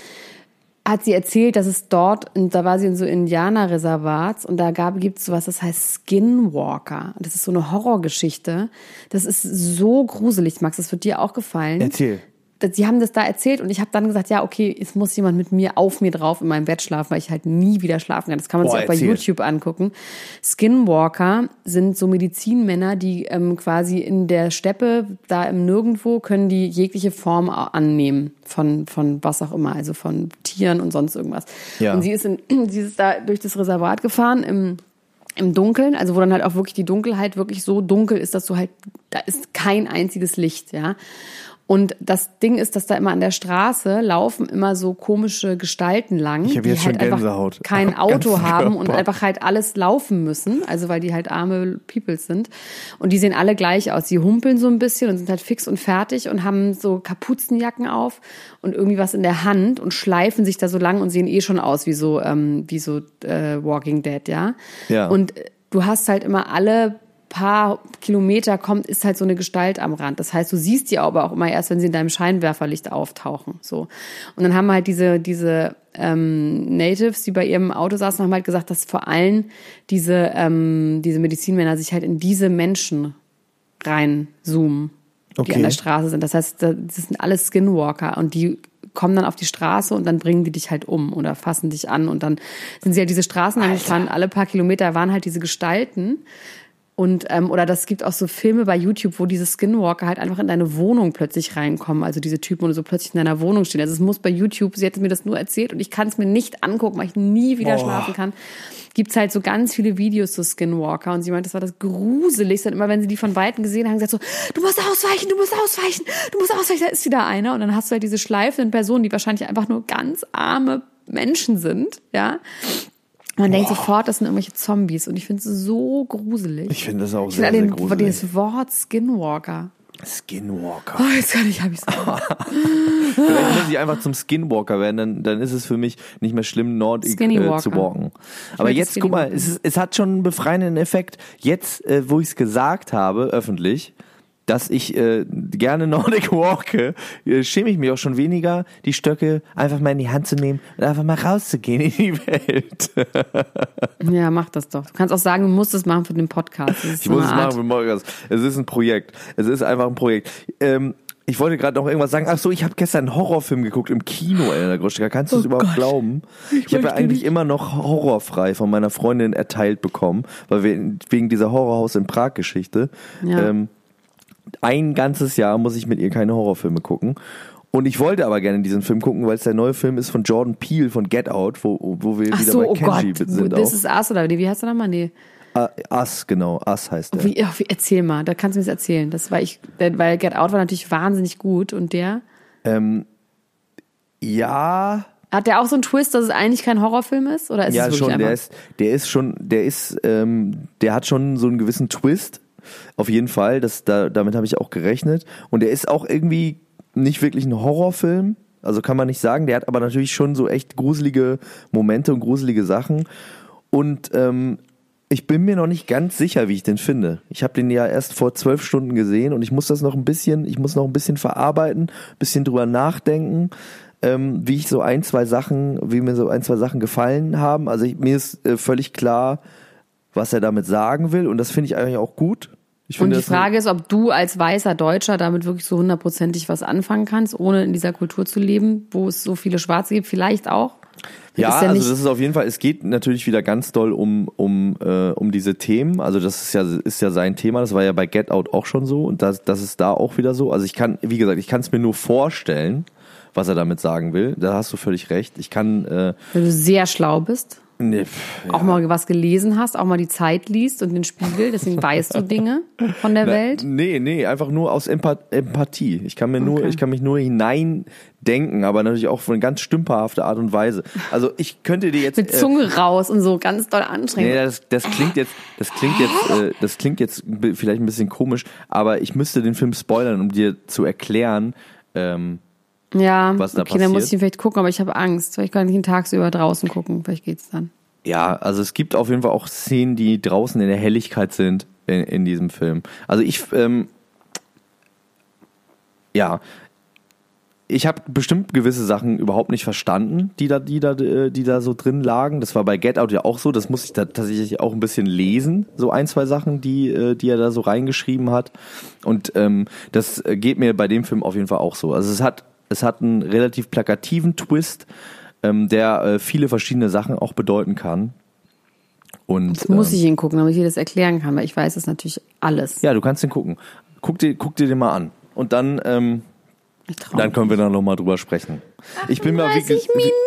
B: hat sie erzählt, dass es dort, und da war sie in so Indianerreservats und da gab gibt's sowas, das heißt Skinwalker. Das ist so eine Horrorgeschichte. Das ist so gruselig, Max, das wird dir auch gefallen.
C: Erzähl.
B: Sie haben das da erzählt und ich habe dann gesagt, ja, okay, es muss jemand mit mir auf mir drauf in meinem Bett schlafen, weil ich halt nie wieder schlafen kann. Das kann man
C: Boah,
B: sich auch bei
C: erzähl.
B: YouTube angucken. Skinwalker sind so Medizinmänner, die ähm, quasi in der Steppe, da im Nirgendwo, können die jegliche Form annehmen von, von was auch immer, also von Tieren und sonst irgendwas.
C: Ja.
B: Und sie ist, in, sie ist da durch das Reservat gefahren im im Dunkeln, also wo dann halt auch wirklich die Dunkelheit wirklich so dunkel ist, dass du halt, da ist kein einziges Licht, ja. Und das Ding ist, dass da immer an der Straße laufen immer so komische Gestalten lang,
C: Ich hab
B: die
C: jetzt
B: halt
C: schon
B: einfach
C: Gänsehaut.
B: kein
C: Am
B: Auto
C: ganzen
B: haben und
C: Körper.
B: einfach halt alles laufen müssen, also weil die halt arme Peoples sind. Und die sehen alle gleich aus. Die humpeln so ein bisschen und sind halt fix und fertig und haben so Kapuzenjacken auf und irgendwie was in der Hand und schleifen sich da so lang und sehen eh schon aus wie so, ähm, wie so äh, Walking Dead, ja.
C: Ja.
B: Und du hast halt immer alle paar Kilometer kommt, ist halt so eine Gestalt am Rand. Das heißt, du siehst die aber auch immer erst, wenn sie in deinem Scheinwerferlicht auftauchen. So. Und dann haben halt diese, diese ähm, Natives, die bei ihrem Auto saßen, haben halt gesagt, dass vor allem diese, ähm, diese Medizinmänner sich halt in diese Menschen reinzoomen, die
C: Okay.
B: an der Straße sind. Das heißt, das sind alles Skinwalker und die kommen dann auf die Straße und dann bringen die dich halt um oder fassen dich an und dann sind sie halt diese Straßen angefahren. Alle paar Kilometer waren halt diese Gestalten. Und, ähm, oder das gibt auch so Filme bei YouTube, wo diese Skinwalker halt einfach in deine Wohnung plötzlich reinkommen. Also diese Typen, und so plötzlich in deiner Wohnung stehen. Also es muss bei YouTube, sie hat mir das nur erzählt und ich kann es mir nicht angucken, weil ich nie wieder
C: Boah.
B: schlafen kann. Gibt's halt so ganz viele Videos zu Skinwalker und sie meint, das war das Gruseligste. Und immer wenn sie die von Weitem gesehen haben, gesagt so, du musst ausweichen, du musst ausweichen, du musst ausweichen, da ist wieder einer. Und dann hast du halt diese schleifenden Personen, die wahrscheinlich einfach nur ganz arme Menschen sind, ja. Man denkt sofort, das sind irgendwelche Zombies und ich finde es so gruselig.
C: Ich finde das auch
B: Ich
C: sehr,
B: finde
C: sehr
B: den,
C: gruselig.
B: das Wort Skinwalker.
C: Skinwalker.
B: Oh, jetzt kann ich, hab ich's.
C: Vielleicht muss ich einfach zum Skinwalker werden, dann, dann ist es für mich nicht mehr schlimm, Nordic äh,
B: Skinny-Walker.
C: zu walken. Aber
B: möchte
C: jetzt, guck mal,
B: Skinny-Walker.
C: es, ist, es hat schon einen befreienden Effekt. Jetzt, äh, wo ich es gesagt habe, öffentlich, dass ich äh, gerne Nordic walke, äh, schäme ich mich auch schon weniger, die Stöcke einfach mal in die Hand zu nehmen und einfach mal rauszugehen in die Welt.
B: Ja, mach das doch. Du kannst auch sagen, du musst es machen für den Podcast. Das ist
C: Ich
B: so
C: muss
B: eine
C: es machen
B: Art.
C: für den Podcast. Es ist ein Projekt. Es ist einfach ein Projekt. Ähm, Ich wollte gerade noch irgendwas sagen. Ach so, ich habe gestern einen Horrorfilm geguckt im Kino, Elena Gruschka. Kannst du es
B: Oh
C: überhaupt
B: Gott.
C: glauben? Ich, ich habe ja eigentlich immer noch horrorfrei von meiner Freundin erteilt bekommen, weil wir wegen dieser Horrorhaus in Prag-Geschichte.
B: Ja.
C: Ähm, ein ganzes Jahr muss ich mit ihr keine Horrorfilme gucken. Und ich wollte aber gerne diesen Film gucken, weil es der neue Film ist von Jordan Peele von Get Out, wo, wo wir
B: Ach
C: wieder
B: so,
C: bei
B: oh
C: Kenji
B: Gott.
C: sind.
B: Das
C: Auch.
B: ist Us oder wie heißt der nochmal? Nee.
C: Uh, Us, genau. Us heißt der.
B: Wie, ja, wie, erzähl mal, da kannst du mir das erzählen. Das war ich, weil Get Out war natürlich wahnsinnig gut und der.
C: Ähm, ja...
B: Hat der auch so einen Twist, dass es eigentlich kein Horrorfilm ist? Oder ist
C: Ja,
B: es wirklich
C: schon,
B: einfach?
C: der ist, der ist schon, der ist, ähm, der hat schon so einen gewissen Twist. Auf jeden Fall, das, da, damit habe ich auch gerechnet. Und der ist auch irgendwie nicht wirklich ein Horrorfilm. Also kann man nicht sagen. Der hat aber natürlich schon so echt gruselige Momente und gruselige Sachen. Und ähm, ich bin mir noch nicht ganz sicher, wie ich den finde. Ich habe den ja erst vor zwölf Stunden gesehen und ich muss das noch ein bisschen, ich muss noch ein bisschen verarbeiten, ein bisschen drüber nachdenken. Ähm, wie ich so ein, zwei Sachen, wie mir so ein, zwei Sachen gefallen haben. Also ich, mir ist äh, völlig klar, was er damit sagen will und das finde ich eigentlich auch gut. Ich
B: Und
C: finde,
B: die
C: das
B: Frage ist, ob du als weißer Deutscher damit wirklich so hundertprozentig was anfangen kannst, ohne in dieser Kultur zu leben, wo es so viele Schwarze gibt, vielleicht auch.
C: Ja,
B: ist ja
C: also
B: nicht-
C: das ist auf jeden Fall, es geht natürlich wieder ganz doll um, um, äh, um diese Themen. Also das ist ja, ist ja sein Thema, das war ja bei Get Out auch schon so und das, das ist da auch wieder so. Also ich kann, wie gesagt, ich kann es mir nur vorstellen, was er damit sagen will. Da hast du völlig recht. Ich kann, äh,
B: Wenn du sehr schlau bist,
C: nee, pff,
B: auch mal was gelesen hast, auch mal die Zeit liest und den Spiegel, deswegen weißt du Dinge von der Welt.
C: Nee, nee, einfach nur aus Empath- Empathie. Ich kann mir nur,
B: Okay.
C: ich kann mich nur hineindenken, aber natürlich auch von ganz stümperhafter Art und Weise. Also ich könnte dir jetzt
B: Mit Zunge raus und so ganz doll anstrengend.
C: Nee, das, das klingt jetzt, das klingt jetzt, äh, das klingt jetzt b- vielleicht ein bisschen komisch, aber ich müsste den Film spoilern, um dir zu erklären, ähm,
B: Ja,
C: was da
B: okay, dann muss
C: passiert.
B: ich ihn vielleicht gucken, aber ich habe Angst. Vielleicht kann ich ihn tagsüber draußen gucken. Vielleicht geht's dann.
C: ja, also es gibt auf jeden Fall auch Szenen, die draußen in der Helligkeit sind in, in diesem Film. Also ich, ähm, ja, ich habe bestimmt gewisse Sachen überhaupt nicht verstanden, die da, die da, äh, die da so drin lagen. Das war bei Get Out ja auch so. Das musste ich da tatsächlich auch ein bisschen lesen. So ein, zwei Sachen, die, äh, die er da so reingeschrieben hat. Und ähm, das geht mir bei dem Film auf jeden Fall auch so. Also es hat, es hat einen relativ plakativen Twist, ähm, der äh, viele verschiedene Sachen auch bedeuten kann. Und
B: Jetzt muss
C: ähm,
B: ich ihn gucken, damit ich dir das erklären kann, weil ich weiß es natürlich alles.
C: ja, du kannst den gucken. Guck dir, guck dir den mal an. Und dann, ähm,
B: Ich trau
C: dann
B: mich.
C: können wir dann nochmal drüber sprechen. Ich bin mir wie,
B: dreißig
C: ge-
B: Minuten.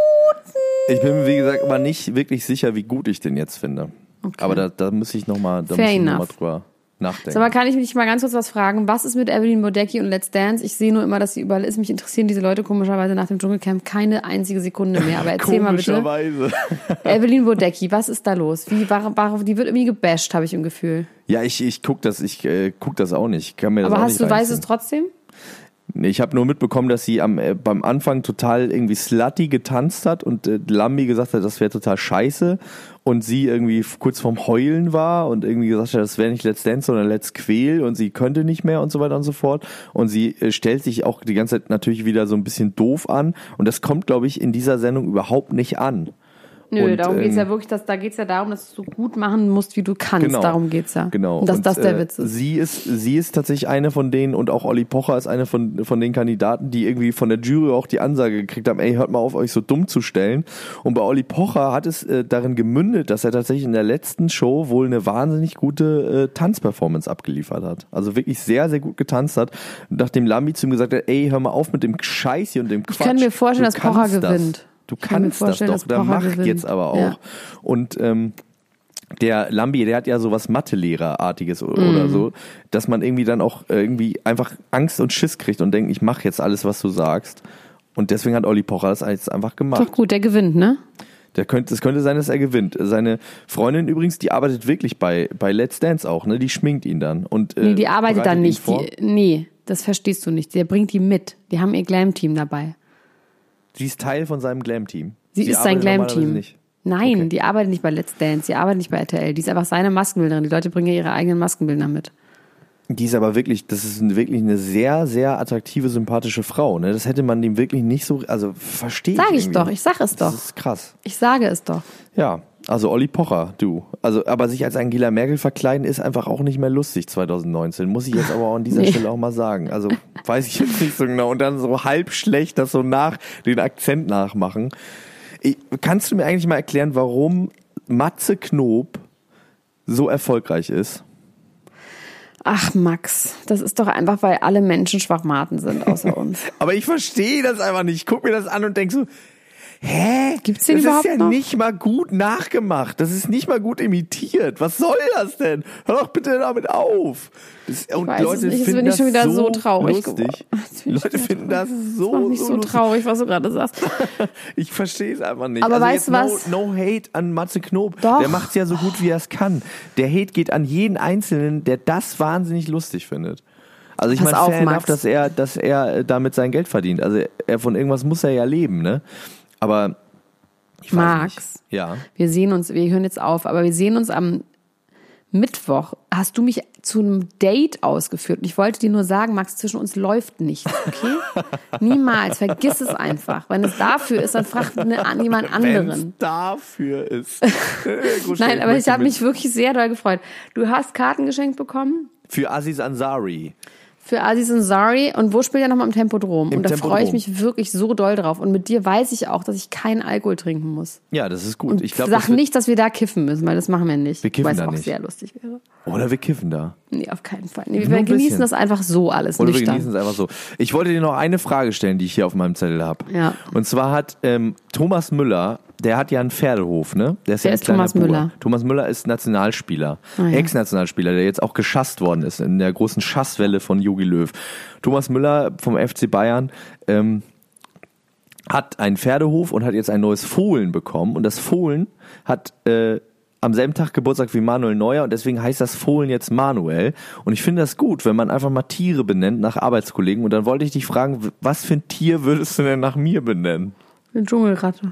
C: ich bin mir, wie gesagt, aber nicht wirklich sicher, wie gut ich den jetzt finde.
B: Okay.
C: Aber da, da muss ich nochmal noch,
B: Fair
C: mal- noch mal
B: enough.
C: drüber nachdenken.
B: Sag mal, kann ich mich mal ganz kurz was fragen? Was ist mit Evelyn Bodecki und Let's Dance? Ich sehe nur immer, dass sie überall ist. Mich interessieren diese Leute komischerweise nach dem Dschungelcamp keine einzige Sekunde mehr. Aber erzähl mal bitte.
C: Komischerweise.
B: Evelyn Bodecki, was ist da los? Wie, warum, warum, die wird irgendwie gebasht, habe ich im Gefühl.
C: Ja, ich, ich guck das, ich äh, guck das auch nicht. Ich kann mir das
B: Aber
C: auch
B: hast
C: nicht
B: du, weißt es
C: reinziehen.
B: trotzdem?
C: Nee, ich habe nur mitbekommen, dass sie am, äh, beim Anfang total irgendwie slutty getanzt hat und äh, Lambi gesagt hat, das wäre total scheiße und sie irgendwie f- kurz vorm Heulen war und irgendwie gesagt hat, das wäre nicht Let's Dance, sondern Let's Quäl und sie könnte nicht mehr und so weiter und so fort und sie äh, stellt sich auch die ganze Zeit natürlich wieder so ein bisschen doof an und das kommt, glaube ich, in dieser Sendung überhaupt nicht an.
B: Nö,
C: Und,
B: darum geht's
C: ähm,
B: ja wirklich, dass, da geht's ja darum, dass du so gut machen musst, wie du kannst.
C: Genau.
B: Darum geht's ja.
C: Genau.
B: Und dass
C: Und,
B: das der
C: äh,
B: Witz ist.
C: Sie ist, sie ist tatsächlich eine von denen und auch Olli Pocher ist eine von, von den Kandidaten, die irgendwie von der Jury auch die Ansage gekriegt haben, ey, hört mal auf, euch so dumm zu stellen. Und bei Olli Pocher hat es äh, darin gemündet, dass er tatsächlich in der letzten Show wohl eine wahnsinnig gute äh, Tanzperformance abgeliefert hat. Also wirklich sehr, sehr gut getanzt hat. Nachdem Lambi zu ihm gesagt hat, ey, hör mal auf mit dem Scheiß hier und dem Quatsch.
B: kann mir vorstellen,
C: Du
B: dass Pocher
C: kannst das.
B: gewinnt.
C: Du
B: Ich kann mir
C: kannst das
B: vorstellen,
C: doch,
B: dass
C: dann
B: Pocher
C: mach
B: gewinnt.
C: jetzt aber auch.
B: Ja.
C: Und ähm, der Lambi, der hat ja sowas Mathelehrer-artiges o- oder
B: Mhm.
C: so, dass man irgendwie dann auch irgendwie einfach Angst und Schiss kriegt und denkt, ich mache jetzt alles, was du sagst. Und deswegen hat Olli Pocher das jetzt einfach gemacht.
B: Doch gut, der gewinnt, ne?
C: Der könnte, es könnte sein, dass er gewinnt. Seine Freundin übrigens, die arbeitet wirklich bei, bei Let's Dance auch, ne? Die schminkt ihn dann. Und, äh,
B: Nee, die arbeitet
C: bereitet
B: dann
C: ihn
B: nicht.
C: vor.
B: Die, nee, das verstehst du nicht. Der bringt die mit. Die haben ihr Glam-Team dabei.
C: Sie ist Teil von seinem Glam-Team.
B: Sie, ist sein
C: arbeitet normalerweise
B: Glam-Team.
C: nicht.
B: Nein,
C: Okay.
B: die arbeitet nicht bei Let's Dance, die arbeitet nicht bei R T L. Die ist einfach seine Maskenbildnerin. Die Leute bringen ja ihre eigenen Maskenbildner mit.
C: Die ist aber wirklich, das ist wirklich eine sehr, sehr attraktive, sympathische Frau. Ne? Das hätte man dem wirklich nicht so, also verstehe ich
B: Sag ich
C: irgendwie.
B: doch, ich sag es doch.
C: Das ist krass.
B: Ich sage es doch.
C: Ja, also Olli Pocher, du. Also, aber sich als Angela Merkel verkleiden ist einfach auch nicht mehr lustig zwanzig neunzehn. Muss ich jetzt aber auch an dieser
B: Nee.
C: Stelle auch mal sagen. Also weiß ich jetzt nicht so genau. Und dann so halb schlecht das so nach, den Akzent nachmachen. Ich, kannst du mir eigentlich mal erklären, warum Matze Knob so erfolgreich ist?
B: Ach Max, das ist doch einfach, weil alle Menschen Schwachmaten sind, außer uns.
C: Aber ich verstehe das einfach nicht. Ich guck mir das an und denk so, hä?
B: Gibt's den
C: das
B: überhaupt
C: ist ja
B: noch?
C: nicht mal gut nachgemacht. Das ist nicht mal gut imitiert. Was soll das denn? Hör doch bitte damit auf. Das, und
B: weiß
C: Leute
B: es nicht, jetzt
C: finden
B: bin ich
C: das
B: schon wieder
C: so,
B: so traurig
C: lustig.
B: geworden. Jetzt bin ich
C: Leute
B: wieder
C: finden
B: traurig.
C: das so,
B: Das macht mich
C: so
B: so
C: lustig.
B: traurig, was du gerade sagst.
C: Ich verstehe es einfach nicht.
B: Aber
C: also
B: weißt
C: jetzt
B: du was?
C: No, no hate an Matze Knob.
B: Doch.
C: Der macht es ja so gut, wie er es kann. Der Hate geht an jeden Einzelnen, der das wahnsinnig lustig findet. Also ich
B: Pass
C: meine,
B: auf,
C: fair enough,
B: Max.
C: dass er, dass er damit sein Geld verdient. Also er von irgendwas muss er ja leben, ne? Aber ich weiß
B: Max.
C: nicht. Ja.
B: Wir sehen uns, wir hören jetzt auf, aber wir sehen uns am Mittwoch. Hast du mich zu einem Date ausgeführt? Und ich wollte dir nur sagen, Max, zwischen uns läuft nichts, okay? Niemals, vergiss es einfach. Wenn es dafür ist, dann frag eine, an jemand
C: Wenn's
B: anderen.
C: dafür ist. Gut,
B: Nein, aber ich
C: möchte
B: habe
C: mit-
B: mich wirklich sehr doll gefreut. Du hast Karten geschenkt bekommen
C: Für Aziz Ansari.
B: für Aziz Ansari. Und wo spielt er nochmal im Tempodrom?
C: Im
B: Und da
C: Tempodrom.
B: freue ich mich wirklich so doll drauf. Und mit dir weiß ich auch, dass ich keinen Alkohol trinken muss.
C: Ja, das ist gut.
B: Und
C: Ich glaube,
B: sag nicht, dass wir da kiffen müssen, weil das machen wir nicht.
C: Wir kiffen
B: weil es
C: da
B: auch
C: nicht.
B: sehr lustig wäre.
C: Oder wir kiffen da.
B: Nee, auf keinen Fall. Nee,
C: Nur
B: wir
C: ein
B: genießen
C: bisschen.
B: das einfach so alles
C: Oder wir
B: nüchtern.
C: genießen es einfach so. Ich wollte dir noch eine Frage stellen, die ich hier auf meinem Zettel habe.
B: Ja.
C: Und zwar hat ähm, Thomas Müller, der hat ja einen Pferdehof, ne? Der ist,
B: Wer
C: ja ein
B: ist
C: kleiner
B: Thomas
C: Bauer.
B: Müller?
C: Thomas Müller ist Nationalspieler,
B: Ah, ja.
C: Ex-Nationalspieler, der jetzt auch geschasst worden ist in der großen Schasswelle von Jogi Löw. Thomas Müller vom F C Bayern ähm, hat einen Pferdehof und hat jetzt ein neues Fohlen bekommen. Und das Fohlen hat äh, am selben Tag Geburtstag wie Manuel Neuer und deswegen heißt das Fohlen jetzt Manuel. Und ich finde das gut, wenn man einfach mal Tiere benennt nach Arbeitskollegen. Und dann wollte ich dich fragen, w- was für ein Tier würdest du denn nach mir benennen?
B: Eine Dschungelratte.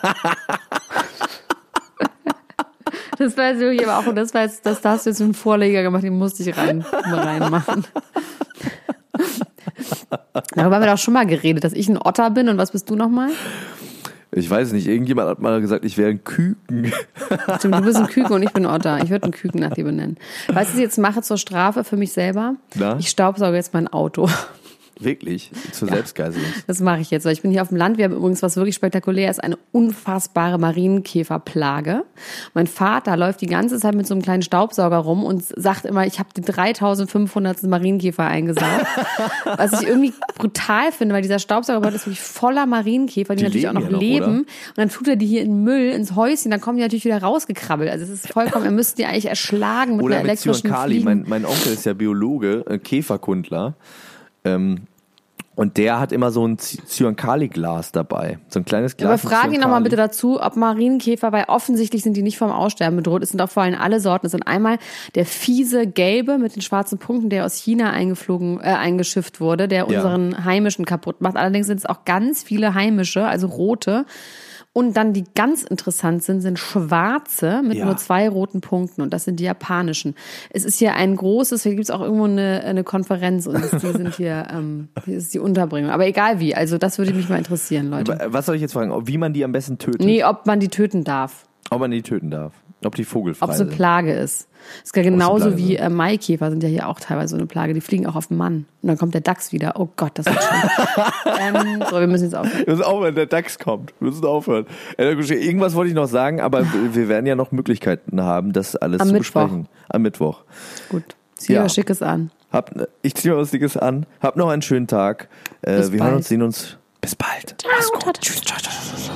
B: Das war jetzt wirklich aber auch, und das war jetzt, das, da hast du jetzt einen Vorleger gemacht, den musste ich rein, mal reinmachen. Darüber haben wir doch schon mal geredet, dass ich ein Otter bin und was bist du nochmal?
C: Ich weiß nicht, irgendjemand hat mal gesagt, ich wäre ein Küken.
B: Stimmt, du bist ein Küken und ich bin ein Otter. Ich würde einen Küken nach dir benennen. Weißt du, was ich jetzt mache zur Strafe für mich selber?
C: Na?
B: Ich staubsauge jetzt mein Auto.
C: Wirklich? Zur Selbstgeißelung.
B: Das mache ich jetzt, weil ich bin hier auf dem Land. Wir haben übrigens was wirklich spektakulär ist, eine unfassbare Marienkäferplage. Mein Vater läuft die ganze Zeit mit so einem kleinen Staubsauger rum und sagt immer, ich habe den dreitausendfünfhundertsten Marienkäfer eingesaugt. Was ich irgendwie brutal finde, weil dieser Staubsauger ist wirklich voller Marienkäfer, die,
C: Die
B: natürlich auch
C: leben
B: noch
C: ja noch,
B: leben.
C: oder?
B: Und dann tut er die hier in Müll, ins Häuschen, dann kommen die natürlich wieder rausgekrabbelt. Also es ist vollkommen, er müsste die eigentlich erschlagen mit
C: Oder
B: einer
C: mit
B: elektrischen
C: Zyankali.
B: Fliegen.
C: Mein, mein Onkel ist ja Biologe, äh, Käferkundler. Ähm, und der hat immer so ein Zyankali-Glas dabei. So ein kleines Glas.
B: Aber
C: mit
B: frag ihn nochmal
C: Zyankali.
B: bitte dazu, ob Marienkäfer, weil offensichtlich sind die nicht vom Aussterben bedroht. Es sind auch vor allem alle Sorten. Es sind einmal der fiese gelbe mit den schwarzen Punkten, der aus China eingeflogen, äh, eingeschifft wurde, der
C: Ja.
B: unseren heimischen kaputt macht. Allerdings sind es auch ganz viele heimische, also rote. Und dann die ganz interessant sind, sind schwarze mit
C: Ja.
B: nur zwei roten Punkten. Und das sind die japanischen. Es ist hier ein großes, hier gibt es auch irgendwo eine, eine Konferenz und die sind hier, ähm, hier ist die Unterbringung. Aber egal wie, also das würde mich mal interessieren, Leute.
C: Aber Was soll ich jetzt fragen? Ob- Wie man die am besten tötet?
B: Nee, ob man die töten darf.
C: Ob man die töten darf? Ob die vogelfrei
B: Ob es eine
C: sind?
B: Plage ist. Es ist ja genauso
C: Plage
B: wie
C: sind.
B: äh, Maikäfer sind ja hier auch teilweise so eine Plage. Die fliegen auch auf den Mann. Und dann kommt der Dachs wieder. Oh Gott, das wird schlimm. ähm, so, wir müssen jetzt aufhören.
C: Wir müssen aufhören, der Dachs kommt. Wir müssen aufhören. Äh, Irgendwas wollte ich noch sagen, aber wir werden ja noch Möglichkeiten haben, das alles
B: Am
C: zu
B: Mittwoch.
C: besprechen. Am Mittwoch.
B: Gut, zieh
C: Ja.
B: was Schickes an.
C: Hab, ich ziehe mir was Dickes an. Hab noch einen schönen Tag. Äh,
B: Bis
C: wir
B: bald.
C: hören uns, sehen uns. Bis bald. Mach's gut.
B: Tata.
C: Tschüss. Ciao, ciao, ciao, ciao.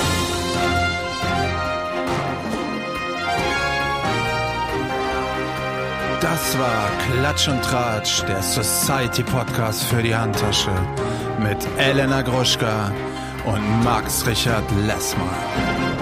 A: Das war Klatsch und Tratsch, der Society Podcast für die Handtasche mit Elena Gruschka und Max Richard Lessmann.